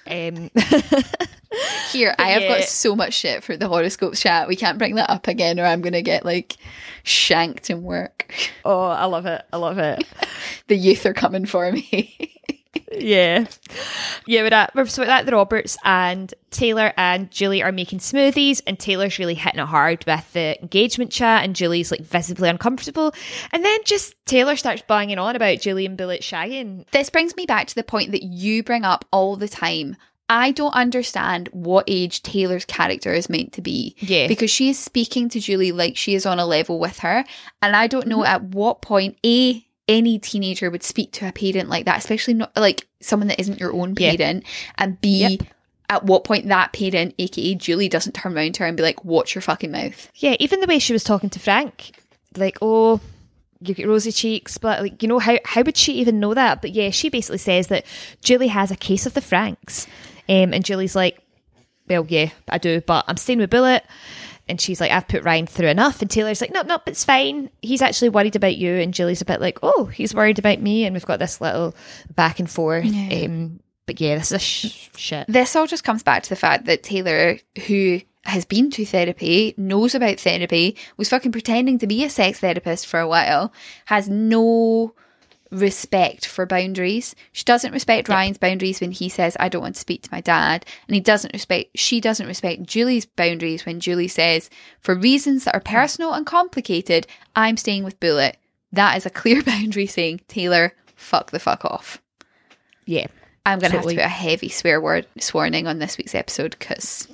Here, I have got so much shit for the horoscopes chat. We can't bring that up again or I'm going to get like shanked in work. Oh, I love it. The youth are coming for me. Yeah, we're at the Roberts, and Taylor and Julie are making smoothies, and Taylor's really hitting it hard with the engagement chat, and Julie's like visibly uncomfortable, and then just Taylor starts banging on about Julie and Bullet shagging. This brings me back to the point that you bring up all the time. I don't understand what age Taylor's character is meant to be. Yeah. Because she is speaking to Julie like she is on a level with her, and I don't know at what point any teenager would speak to a parent like that, especially not like someone that isn't your own parent, and B, at what point that parent, aka Julie, doesn't turn around to her and be like, watch your fucking mouth. Yeah, even the way she was talking to Frank, like, oh, you get rosy cheeks, but like, you know, how would she even know that? But yeah, she basically says that Julie has a case of the Franks, and Julie's like, well, yeah, I do, but I'm staying with Bullet. And she's like, I've put Ryan through enough. And Taylor's like, nope, it's fine. He's actually worried about you. And Julie's a bit like, oh, he's worried about me. And we've got this little back and forth. Yeah. But yeah, this is a shit. This all just comes back to the fact that Taylor, who has been to therapy, knows about therapy, was fucking pretending to be a sex therapist for a while, has no respect for boundaries. She doesn't respect Ryan's boundaries when he says, I don't want to speak to my dad. And she doesn't respect Julie's boundaries when Julie says, for reasons that are personal and complicated, I'm staying with Bullet. That is a clear boundary saying, Taylor, fuck the fuck off. Yeah. I'm going to have to put a heavy warning on this week's episode because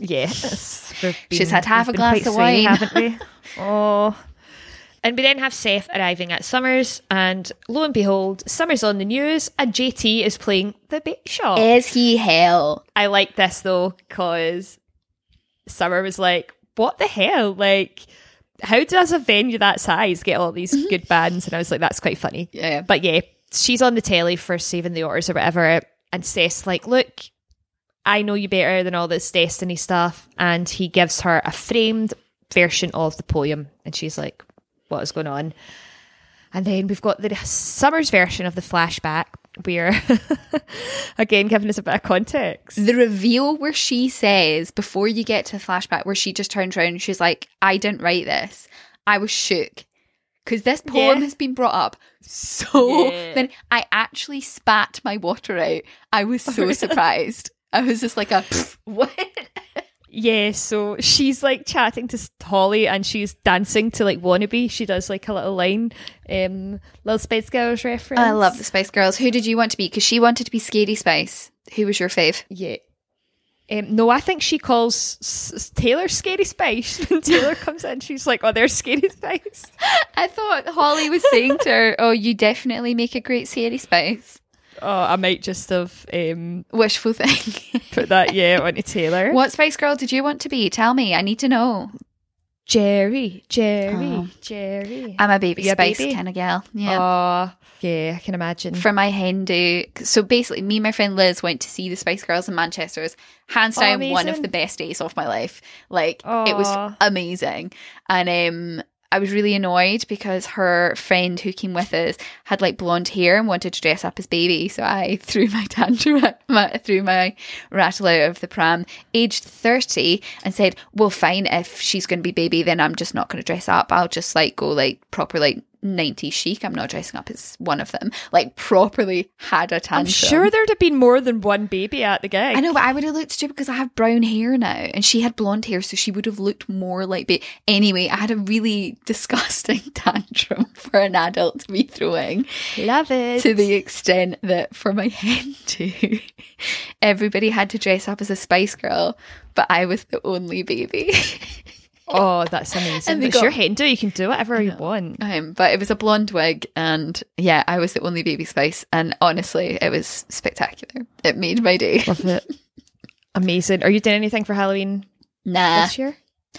she's had half a glass of wine, haven't we? Oh. And we then have Seth arriving at Summers, and lo and behold, Summers on the news, and JT is playing the bait shop. Is he hell? I like this though, because Summer was like, what the hell? Like, how does a venue that size get all these good bands? And I was like, that's quite funny. Yeah. But yeah, she's on the telly for Saving the Orders or whatever. And Seth's like, look, I know you better than all this Destiny stuff. And he gives her a framed version of the poem. And she's like, what is going on? And then we've got the Summers version of the flashback where, again, giving us a bit of context. The reveal where she says, before you get to the flashback, where she just turns around and she's like, I didn't write this. I was shook. Because this poem has been brought up then I actually spat my water out. I was so surprised. I was just like what? Yeah, so she's like chatting to Holly and she's dancing to like Wannabe. She does like a little line, little Spice Girls reference. I love the Spice Girls. Who did you want to be? Because she wanted to be Scary Spice. Who was your fave? Yeah. No, I think she calls Taylor Scary Spice. When Taylor comes in, she's like, oh, there's Scary Spice. I thought Holly was saying to her, oh, you definitely make a great Scary Spice. Oh, I might just have wishful thinking. Put that, onto Taylor. What Spice Girl did you want to be? Tell me. I need to know. Jerry. I'm a baby Spice kind of gal. Yeah. Oh, yeah, I can imagine. For my hen do. So basically, me and my friend Liz went to see the Spice Girls in Manchester. It was hands down one of the best days of my life. Like, it was amazing. And I was really annoyed because her friend who came with us had like blonde hair and wanted to dress up as Baby. So I threw my tantrum, threw my rattle out of the pram, aged 30, and said, well, fine, if she's going to be Baby, then I'm just not going to dress up. I'll just like go like proper like 90s chic. I'm not dressing up as one of them. Like properly had a tantrum. I'm sure there'd have been more than one Baby at the gig. I know, but I would have looked stupid because I have brown hair now and she had blonde hair, so she would have looked more like Baby. Anyway, I had a really disgusting tantrum for an adult to be throwing. Love it. To the extent that for my hen too, everybody had to dress up as a Spice Girl, but I was the only Baby. Oh, that's amazing. It's your hen do. You can do whatever you want. But it was a blonde wig and yeah, I was the only Baby Spice and honestly, it was spectacular. It made my day. Love it. Amazing. Are you doing anything for Halloween this year?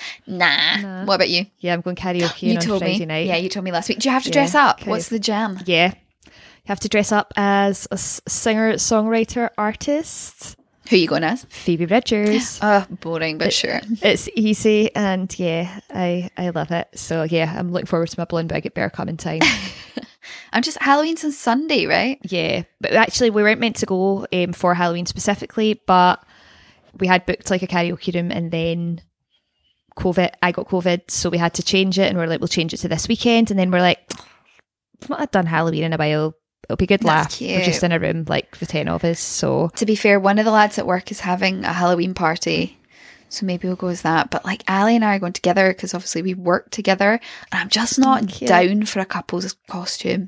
Nah. What about you? Yeah, I'm going karaoke on Friday night. Yeah, you told me last week. Do you have to dress up? Okay. What's the jam? Yeah. You have to dress up as a singer, songwriter, artist. Who are you going as? Phoebe Bridgers. Boring, but sure. It's easy and yeah, I love it. So yeah, I'm looking forward to my blonde wig. It better come in time. Halloween's on Sunday, right? Yeah, but actually we weren't meant to go for Halloween specifically, but we had booked like a karaoke room and then I got COVID, so we had to change it and we're like, we'll change it to this weekend. And then we're like, I've not done Halloween in a while. It'll be a good laugh. Cute. We're just in a room, like the 10 of us. So to be fair, one of the lads at work is having a Halloween party, so maybe we'll go as that. But like Ali and I are going together because obviously we work together, and I'm just not down for a couple's costume.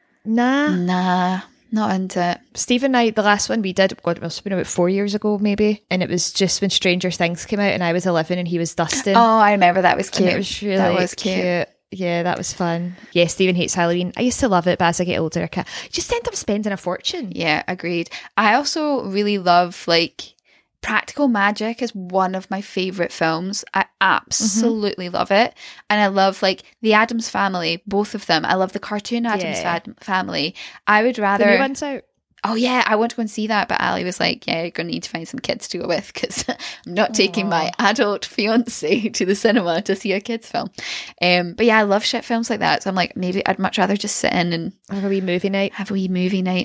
Nah, not into it. Steve and I, the last one we did, God, it must have been about 4 years ago maybe, and it was just when Stranger Things came out and I was 11 and he was Dustin. Oh, I remember. That was cute. And it was really cute. Yeah, that was fun. Yeah, Stephen hates Halloween. I used to love it, but as I get older, I just end up spending a fortune. Yeah, agreed. I also really love, like, Practical Magic is one of my favourite films. I absolutely love it. And I love, like, the Addams Family, both of them. I love the cartoon Addams Family. I would rather... The new one's out. Oh yeah, I want to go and see that, but Ali was like, yeah, you're going to need to find some kids to go with because I'm not taking my adult fiance to the cinema to see a kids film. But yeah, I love shit films like that, so I'm like, maybe I'd much rather just sit in and have a wee movie night.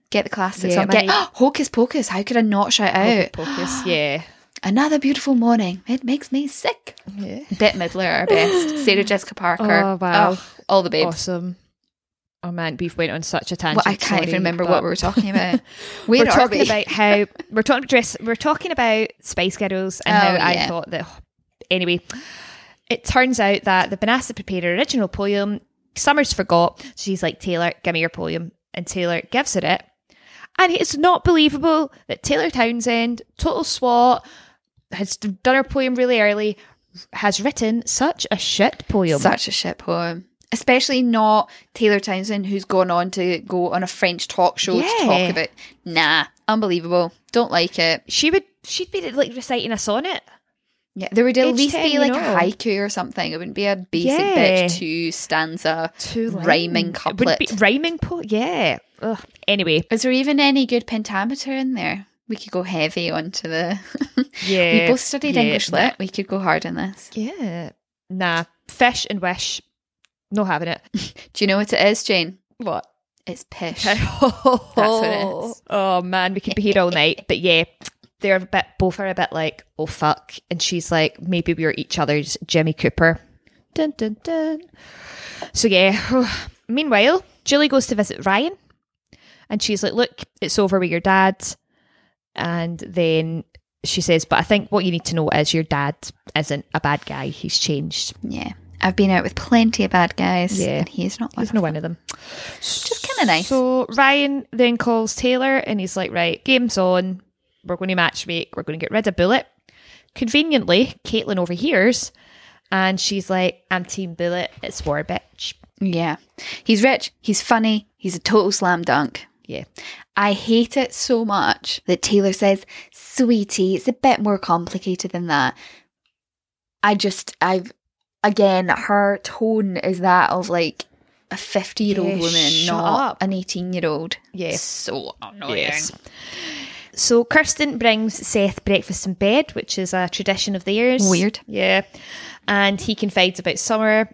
Get the classics Yeah, on. Get man. Hocus Pocus. How could I not shout out? Pocus, yeah. Another Beautiful Morning. It makes me sick. Yeah. Bette Midler at her best. Sarah Jessica Parker. Oh, wow. Oh, all the babes. Awesome. Oh man, we've went on such a tangent. Well, I can't even remember but what we were talking about. Where we're are talking we? about how we're talking about Spice Girls and how I yeah. thought that. Anyway, it turns out that the Banassa prepared her original poem. Summers forgot. She's like, Taylor, give me your poem, and Taylor gives her it. And it's not believable that Taylor Townsend, total swat, has done her poem really early, has written such a shit poem. Such a shit poem. Especially not Taylor Townsend, who's gone on to go on a French talk show to talk about. Nah, unbelievable. Don't like it. She'd be like reciting a sonnet. Yeah, there would at Age least 10, be like you a know. haiku or something. It wouldn't be a basic Yeah. bitch 2 stanza rhyming couplet. It would be rhyming yeah. Ugh. Anyway, Is there even any good pentameter in there? We could go heavy onto the. yeah. We both studied English lit. We could go hard on this. Yeah. Nah. Fish and wish. No having it. Do you know what it is, Jane? What? It's pish. That's what it is. Oh man, we could be here all night. But yeah, both are a bit like, oh fuck. And she's like, maybe we're each other's Jimmy Cooper. Dun dun dun. So yeah. Meanwhile, Julie goes to visit Ryan. And she's like, look, it's over with your dad. And then she says, but I think what you need to know is your dad isn't a bad guy. He's changed. Yeah. I've been out with plenty of bad guys. Yeah. And he's not one. He's no one of them. Just kind of nice. So Ryan then calls Taylor and he's like, right, game's on. We're going to matchmake. We're going to get rid of Bullet. Conveniently, Caitlin overhears and she's like, I'm Team Bullet. It's war, bitch. Yeah. He's rich. He's funny. He's a total slam dunk. Yeah. I hate it so much that Taylor says, sweetie, it's a bit more complicated than that. Again, her tone is that of like a 50-year-old woman, shut not up. an 18-year-old. Yeah. So annoying. Yes. So Kirsten brings Seth breakfast in bed, which is a tradition of theirs. Weird. Yeah. And he confides about Summer.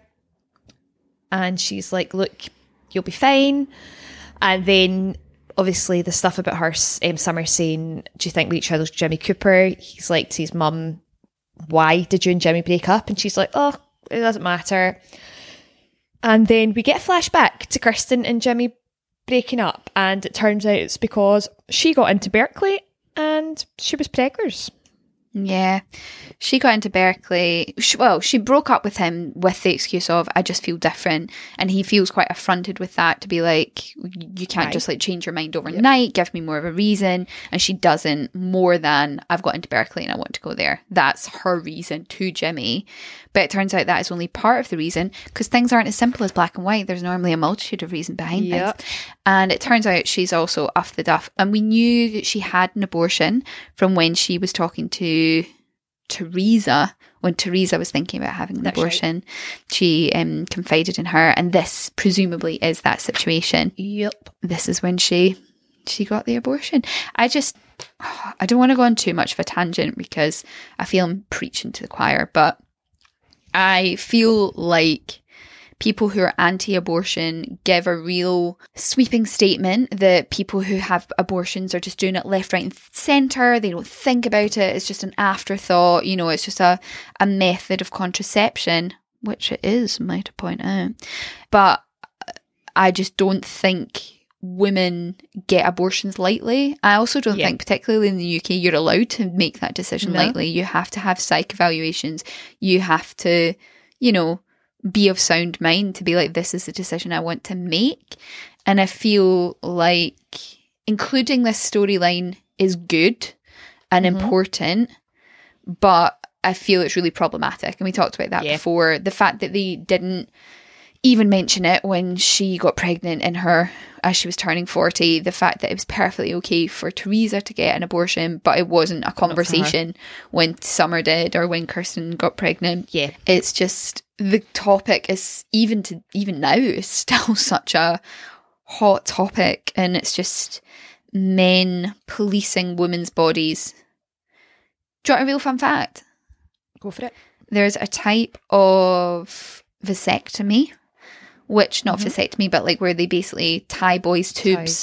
And she's like, look, you'll be fine. And then obviously the stuff about her, Summer saying, do you think we each other's Jimmy Cooper? He's like to his mum, why did you and Jimmy break up? And she's like, oh, it doesn't matter. And then we get a flashback to Kirsten and Jimmy breaking up. And it turns out it's because she got into Berkeley and she was preggers. Yeah. She got into Berkeley. She broke up with him with the excuse of, I just feel different. And he feels quite affronted with that, to be like, you can't just like change your mind overnight, give me more of a reason. And she doesn't, more than, I've got into Berkeley and I want to go there. That's her reason to Jimmy. But it turns out that is only part of the reason, because things aren't as simple as black and white. There's normally a multitude of reasons behind things. And it turns out she's also off the duff. And we knew that she had an abortion from when she was talking to Teresa. When Teresa was thinking about having an abortion, she confided in her. And this presumably is that situation. Yep. This is when she got the abortion. I don't want to go on too much of a tangent because I feel I'm preaching to the choir, but I feel like people who are anti-abortion give a real sweeping statement that people who have abortions are just doing it left, right and centre. They don't think about it. It's just an afterthought. You know, it's just a method of contraception, which it is, might I point out. But I just don't think women get abortions lightly. I also don't think, particularly in the UK, you're allowed to make that decision lightly. You have to have psych evaluations. You have to, you know, be of sound mind to be like, this is the decision I want to make. And I feel like including this storyline is good and important, but I feel it's really problematic. And we talked about that before. The fact that they didn't even mention it when she got pregnant as she was turning 40, the fact that it was perfectly okay for Teresa to get an abortion, but it wasn't a conversation when Summer did or when Kirsten got pregnant. Yeah. It's just, the topic is, even now, is still such a hot topic, and it's just men policing women's bodies. Do you want a real fun fact? Go for it. There's a type of vasectomy, which, not vasectomy, but like where they basically tie boys' tubes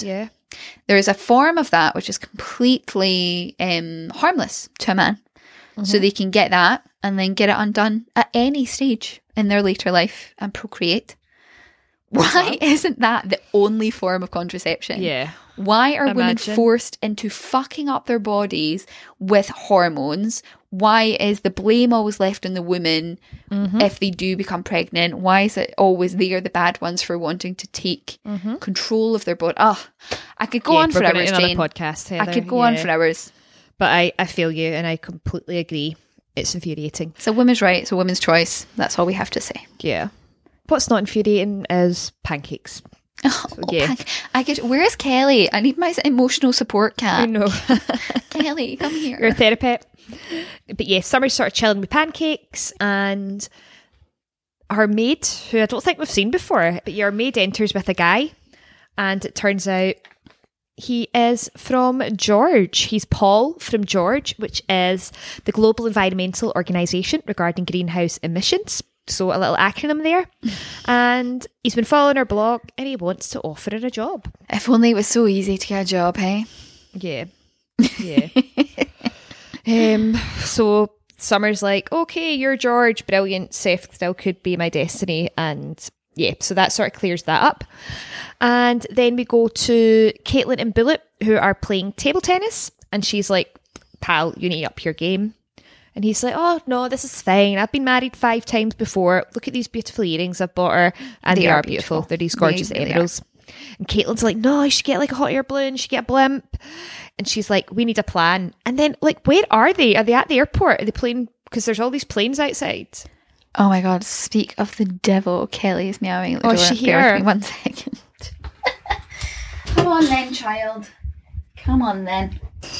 There is a form of that which is completely harmless to a man. So they can get that and then get it undone at any stage in their later life and procreate. Why isn't that the only form of contraception? Yeah. Why are women forced into fucking up their bodies with hormones? Why is the blame always left on the woman if they do become pregnant? Why is it always they are the bad ones for wanting to take control of their body? Oh, I could go on for hours, Jane. Podcast, Heather. I could go on for hours. But I feel you, and I completely agree. It's infuriating. It's a woman's right. It's a woman's choice. That's all we have to say. Yeah. What's not infuriating is pancakes. Oh, so, yeah. Where is Kelly? I need my emotional support cat. I know. Kelly, come here. You're a therapist. But yeah, Summer's sort of chilling with pancakes, and her maid, who I don't think we've seen before, but your maid enters with a guy, and it turns out he is from George. He's Paul from George, which is the global environmental organisation regarding greenhouse emissions. So a little acronym there. And he's been following her blog and he wants to offer her a job. If only it was so easy to get a job, hey? Yeah. Yeah. So Summer's like, okay, you're George, brilliant. Seth still could be my destiny. And yeah, so that sort of clears that up. And then we go to Caitlin and Bullet, who are playing table tennis. And she's like, pal, you need to up your game. And he's like, oh, no, this is fine. I've been married 5 times before. Look at these beautiful earrings I've bought her. And they are beautiful. They're these gorgeous emeralds. And Caitlin's like, no, you should get like a hot air balloon. You should get a blimp. And she's like, we need a plan. And then, like, where are they? Are they at the airport? Are they playing? Because there's all these planes outside. Oh my God, speak of the devil. Kelly is meowing at the door. Is she here? Bear with me 1 second. Come on then, child. Come on then.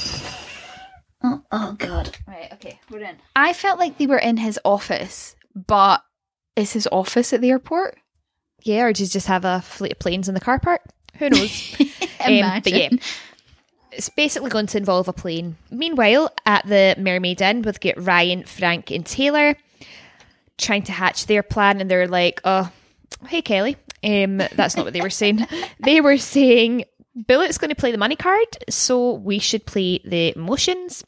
Oh God. Right, okay, we're in. I felt like they were in his office, but is his office at the airport? Yeah, or does he just have a fleet of planes in the car park? Who knows? Imagine. But yeah, it's basically going to involve a plane. Meanwhile, at the Mermaid Inn, we've got Ryan, Frank and Taylor trying to hatch their plan, and they're like, oh, hey Kelly. That's not what they were saying. They were saying, Bullet's going to play the money card, so we should play the emotions.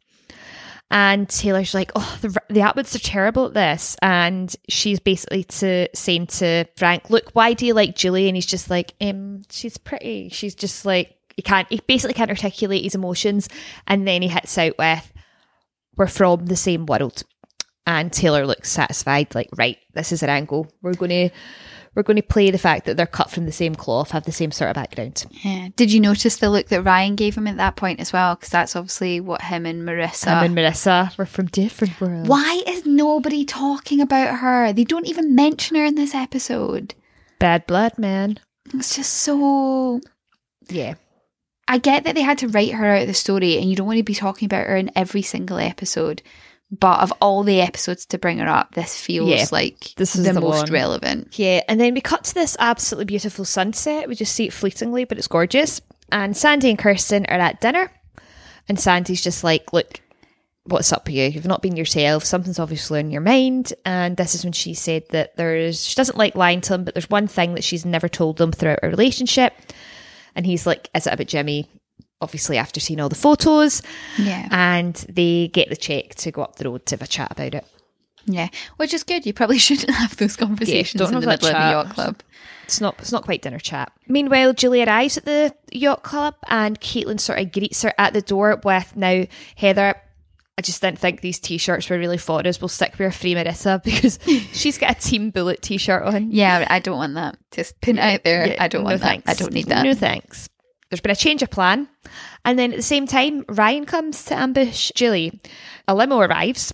And Taylor's like, oh, the Atwoods are terrible at this. And she's basically saying to Frank, look, why do you like Julie? And he's just like, she's pretty. She's just like, he basically can't articulate his emotions. And then he hits out with, we're from the same world. And Taylor looks satisfied, like, right, this is an angle. We're going to play the fact that they're cut from the same cloth, have the same sort of background. Yeah. Did you notice the look that Ryan gave him at that point as well? Because that's obviously what him and Marissa were from different worlds. Why is nobody talking about her? They don't even mention her in this episode. Bad blood, man. It's just so... Yeah. I get that they had to write her out of the story and you don't want to be talking about her in every single episode. But of all the episodes to bring her up, this feels like this is the most relevant. Yeah, and then we cut to this absolutely beautiful sunset. We just see it fleetingly, but it's gorgeous. And Sandy and Kirsten are at dinner. And Sandy's just like, look, what's up with you? You've not been yourself. Something's obviously in your mind. And this is when she said that she doesn't like lying to him, but there's one thing that she's never told them throughout a relationship. And he's like, is it about Jimmy? Obviously after seeing all the photos. Yeah. And they get the check to go up the road to have a chat about it. Yeah, which is good. You probably shouldn't have those conversations in the middle of the yacht club. It's not quite dinner chat. Meanwhile, Julie arrives at the yacht club and Caitlin sort of greets her at the door with, now, Heather, I just didn't think these t-shirts were really for us. We'll stick with our Free Marissa because she's got a Team Bullet t-shirt on. Yeah, I don't want that. Just pin it out there. Yeah, I don't want that. I don't need that. No thanks. There's been a change of plan. And then at the same time, Ryan comes to ambush Julie. A limo arrives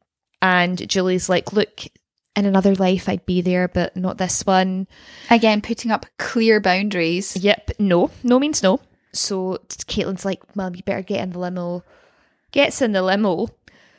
and Julie's like, look, in another life I'd be there, but not this one. Again, putting up clear boundaries. Yep. No means no. So Caitlin's like, Mum, you better get in the limo. Gets in the limo.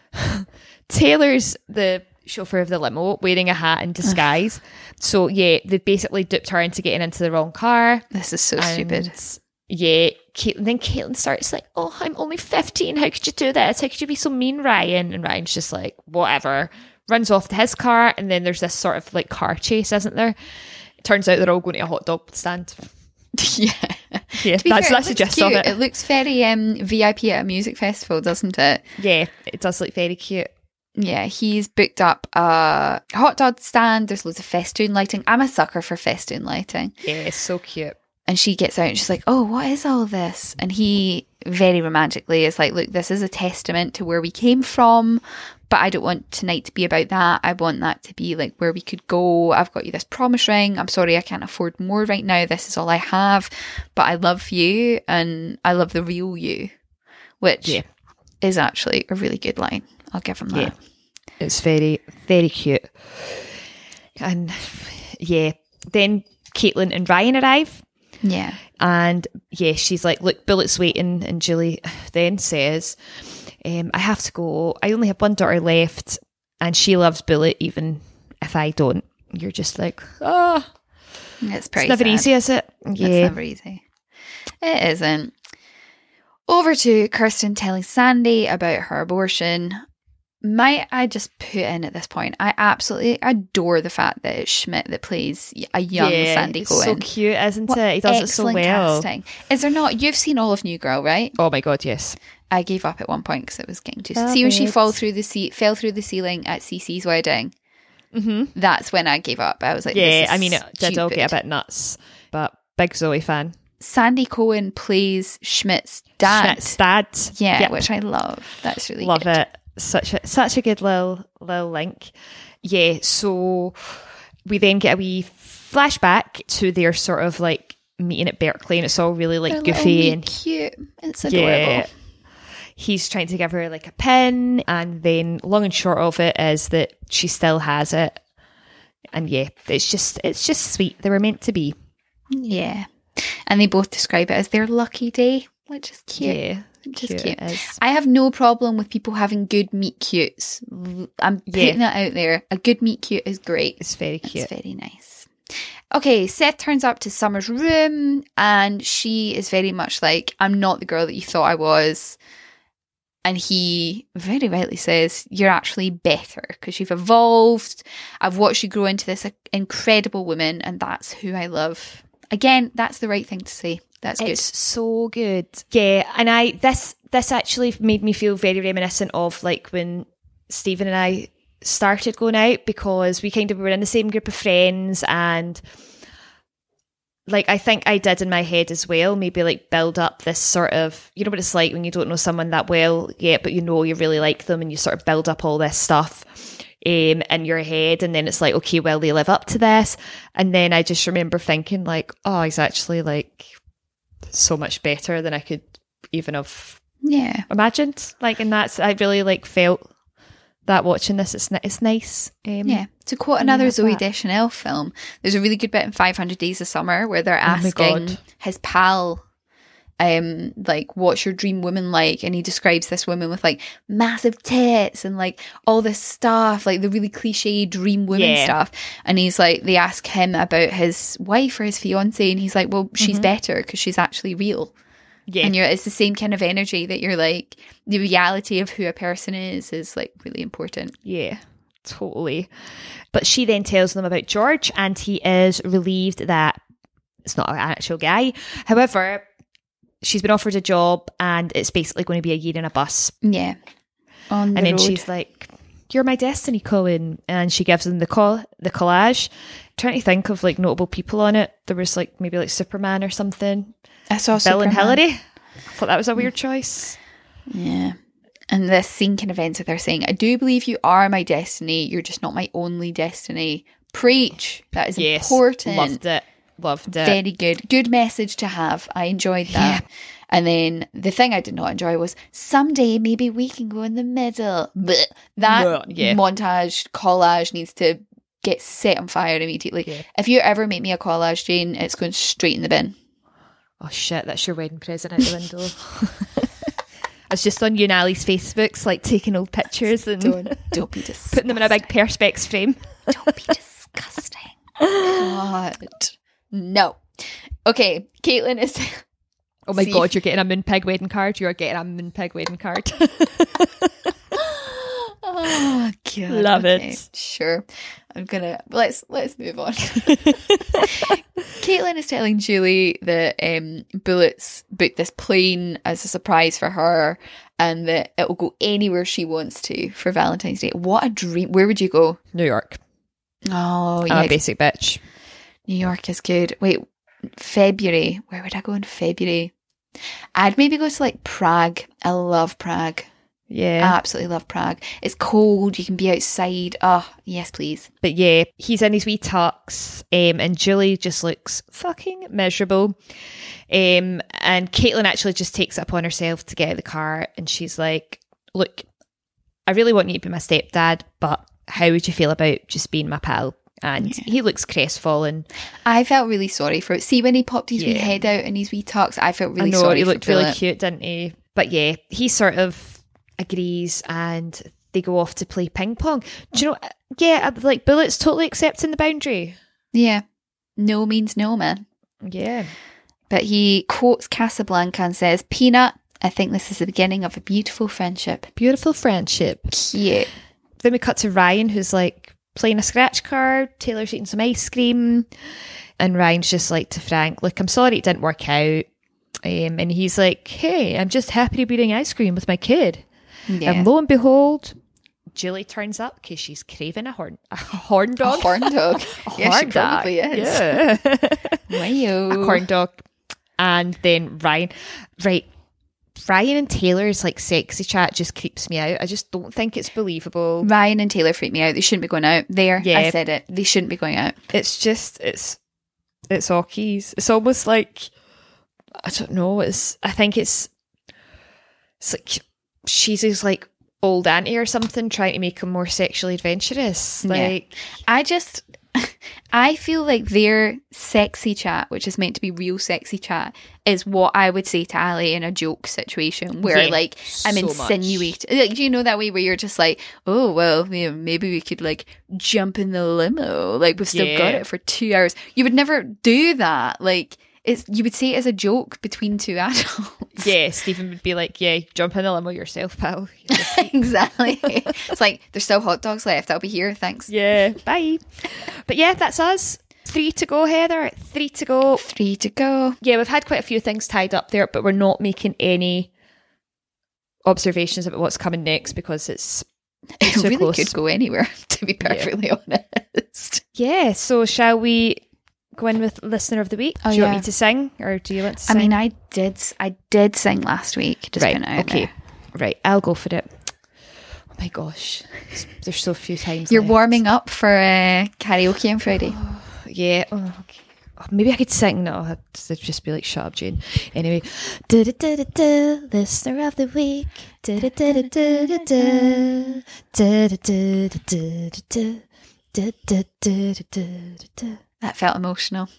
Taylor's the chauffeur of the limo, wearing a hat in disguise. So yeah, they basically duped her into getting into the wrong car. This is so stupid. Yeah, then Caitlin starts like, oh, I'm only 15. How could you do this? How could you be so mean, Ryan? And Ryan's just like, whatever. Runs off to his car. And then there's this sort of like car chase, isn't there? It turns out they're all going to a hot dog stand. Yeah. Yeah, To be that's fair, the it looks gist cute. of it. It looks very VIP at a music festival, doesn't it? Yeah, it does look very cute. Yeah, he's booked up a hot dog stand. There's loads of festoon lighting. I'm a sucker for festoon lighting. Yeah, it's so cute. And she gets out and she's like, oh, what is all this? And he very romantically is like, look, this is a testament to where we came from, but I don't want tonight to be about that. I want that to be like where we could go. I've got you this promise ring. I'm sorry I can't afford more right now. This is all I have. But I love you and I love the real you, which is actually a really good line. I'll give him that. Yeah. It's very, very cute. And yeah, then Caitlin and Ryan arrive. Yeah. And yeah, she's like, look, Bullet's waiting. And Julie then says, I have to go. I only have one daughter left. And she loves Bullet even if I don't. You're just like, It's pretty it's never sad. easy, is it? Yeah. It's never easy. It isn't. Over to Kirsten telling Sandy about her abortion. Might I just put in at this point, I absolutely adore the fact that it's Schmidt that plays a young Sandy it's Cohen. so cute, isn't What it? He does it so excellent well. casting. Is there not? You've seen all of New Girl, right? Oh my God, yes. I gave up at one point because it was getting too. Love See when she it. fell through the ceiling at Cece's wedding. Mm-hmm. That's when I gave up. I was like, Yeah, this is I mean, it did all get stupid. a bit nuts, but big Zoe fan. Sandy Cohen plays Schmidt's dad. Schmidt's dad. Yeah, Yep. which I love. That's really Love good. it. Such a good little link. Yeah, so we then get a wee flashback to their sort of like meeting at Berkeley, and it's all really like They're goofy little and cute. It's adorable. yeah. He's trying to give her like a pin, and then long and short of it is that she still has it. And yeah, it's just sweet. They were meant to be. Yeah. And they both describe it as their lucky day, which is cute. Yeah. Just cute. it is. I have no problem with people having good meet cutes. I'm putting that out there. A good meet cute is great. It's very cute. It's very nice. Okay, Seth turns up to Summer's room and she is very much like, I'm not the girl that you thought I was. And he very rightly says, you're actually better because you've evolved. I've watched you grow into this incredible woman and that's who I love. Again, that's the right thing to say. That's good. It's so good. Yeah, and this actually made me feel very reminiscent of like when Stephen and I started going out, because we kind of were in the same group of friends, and like I think I did in my head as well, maybe like build up this sort of, you know what it's like when you don't know someone that well yet, but you know you really like them, and you sort of build up all this stuff in your head, and then it's like, okay, well, they live up to this. And then I just remember thinking like, oh, he's actually like so much better than I could even have imagined. Like, and that's, I really like felt that watching this. It's nice. Yeah. To quote another have Zooey that. Deschanel film, there's a really good bit in 500 Days of Summer where they're Oh my asking God. his pal, like, what's your dream woman like? And he describes this woman with like massive tits and like all this stuff, like the really cliche dream woman Yeah. stuff. And he's like, they ask him about his wife or his fiance, and he's like, well, she's better because she's actually real. Yeah. And it's the same kind of energy that you're like, the reality of who a person is like really important. Yeah, totally. But she then tells them about George, and he is relieved that it's not an actual guy. However, she's been offered a job and it's basically going to be a year in a bus. Yeah. On the And then road. she's like, you're my destiny, Colin. And she gives them the collage. Trying to think of like notable people on it. There was like maybe like Superman or something. I saw Bill and Superman. Hillary. I thought that was a weird choice. Yeah. And this scene kind of ends with her saying, I do believe you are my destiny. You're just not my only destiny. Preach. That is Yes. important. Loved it. Very good. Good message to have. I enjoyed that. Yeah. And then the thing I did not enjoy was someday maybe we can go in the middle. Blech. That Yeah. montage collage needs to get set on fire immediately. Yeah. If you ever make me a collage, Jane, it's going straight in the bin. Oh shit, that's your wedding present out the window. I was just on you and Ali's Facebooks, like taking old pictures and Don't be disgusting. putting them in a big perspex frame. Don't be disgusting. God. No. Okay, Caitlin is... Oh my See God, if- you're getting a Moonpig wedding card. You are getting a Moonpig wedding card. Oh god. Love it. Sure. I'm gonna let's move on. Caitlin is telling Julie that Bullett's booked this plane as a surprise for her and that it will go anywhere she wants to for Valentine's Day. What a dream. Where would you go? New York. Oh yeah. I'm a basic bitch. New York is good. Wait, February. Where would I go in February? I'd maybe go to like Prague. I love Prague. Yeah. I absolutely love Prague. It's cold. You can be outside. Oh, yes, please. But yeah, he's in his wee tux, and Julie just looks fucking miserable. And Caitlin actually just takes it upon herself to get out of the car, and she's like, look, I really want you to be my stepdad, but how would you feel about just being my pal? And he looks crestfallen. I felt really sorry for it. See, when he popped his wee head out in his wee tux, I felt really sorry he for looked really Bullet. cute, didn't he? But yeah, he sort of agrees and they go off to play ping pong. Do you know, yeah, like Bullet's totally accepting the boundary. Yeah. No means no, man. Yeah. But he quotes Casablanca and says, Peanut, I think this is the beginning of a beautiful friendship. Beautiful friendship. Cute. Then we cut to Ryan, who's like playing a scratch card. Taylor's eating some ice cream. And Ryan's just like to Frank, look, I'm sorry it didn't work out. And he's like, hey, I'm just happy to be eating ice cream with my kid. Yeah. And lo and behold, Julie turns up because she's craving a horn dog. A horn dog. Yeah, she Horn dog. probably is. Yeah. Wow. A corn dog. And then Ryan and Taylor's like sexy chat just creeps me out. I just don't think it's believable. Ryan and Taylor freak me out. They shouldn't be going out. There, Yeah. I said it. They shouldn't be going out. It's just, it's all keys. It's almost like, I don't know, I think it's like she's his like old auntie or something trying to make him more sexually adventurous. Like, I feel like their sexy chat, which is meant to be real sexy chat, is what I would say to Ali in a joke situation where like I'm so insinuating. Like, do you know that way where you're just like, oh well, you know, maybe we could like jump in the limo. Like we've still got it for 2 hours. You would never do that. Like you would say it as a joke between two adults. Yeah, Stephen would be like, yeah, jump in the limo yourself, pal. Exactly. It's like, there's still hot dogs left. I'll be here. Thanks. Yeah, bye. But yeah, that's us. 3 to go, Heather. 3 to go. 3 to go. Yeah, we've had quite a few things tied up there, but we're not making any observations about what's coming next because it's It so really close. could go anywhere, to be perfectly honest. Yeah, so shall we go in with Listener of the Week? Oh, do you want yeah. me to sing or do you want to sing? I mean, I did sing last week. Just putting it out there. Right, I'll go for it. Oh my gosh, there's so few times You're left. warming up for karaoke on Friday. Yeah. Oh, okay. Oh, maybe I could sing. No, it'd just be like, shut up, Jane. Anyway. Da-da-da-da-da, Listener of the Week. Da-da-da-da-da-da. Da-da-da-da-da-da. Da-da-da-da-da-da. That felt emotional.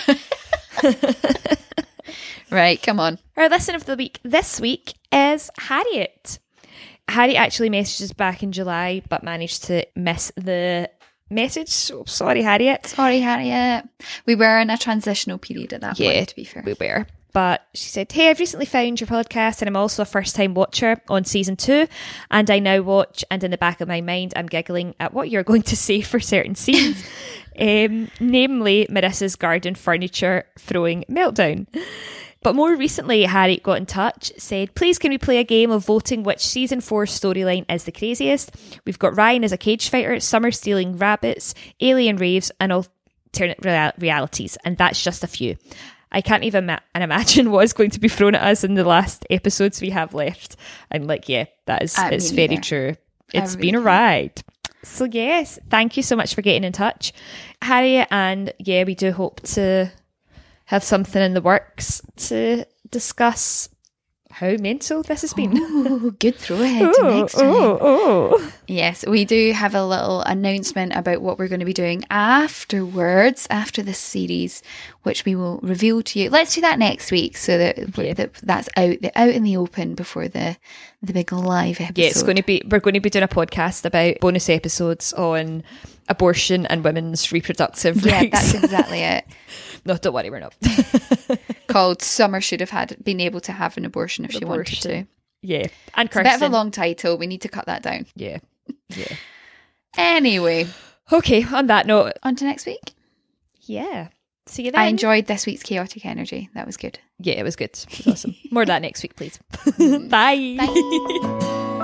Right, come on. Our Listener of the Week this week is Harriet. Harriet actually messages back in July, but managed to miss the message. So sorry, Harriet. Sorry, Harriet. We were in a transitional period at that point, to be fair. We were. But she said, hey, I've recently found your podcast and I'm also a first-time watcher on season 2 and I now watch and in the back of my mind I'm giggling at what you're going to say for certain scenes. Namely, Marissa's garden furniture throwing meltdown. But more recently, Harriet got in touch, said, please can we play a game of voting which season 4 storyline is the craziest? We've got Ryan as a cage fighter, Summer stealing rabbits, alien raves and alternate realities, and that's just a few. I can't even imagine what is going to be thrown at us in the last episodes we have left. I'm like, yeah, it's very true. It's been a ride. So yes, thank you so much for getting in touch, Harriet, and yeah, we do hope to have something in the works to discuss how mental this has been. Ooh, good throw ahead to next time. Yes, we do have a little announcement about what we're going to be doing afterwards, after this series, which we will reveal to you. Let's do that next week so that that's out in the open before the big live episode. Yeah, we're going to be doing a podcast about bonus episodes on abortion and women's reproductive rights. Yeah, that's exactly it. No, don't worry, we're not. Called Summer Should Have been able to have an abortion if she wanted to. Yeah. And Kirsten. It's a bit of a long title. We need to cut that down. Yeah. Yeah. Anyway, Okay, on that note, on to next week. yeah. See you then. I enjoyed this week's chaotic energy. That was good. Yeah, it was good. It was awesome. More of that next week, please. Bye. Bye.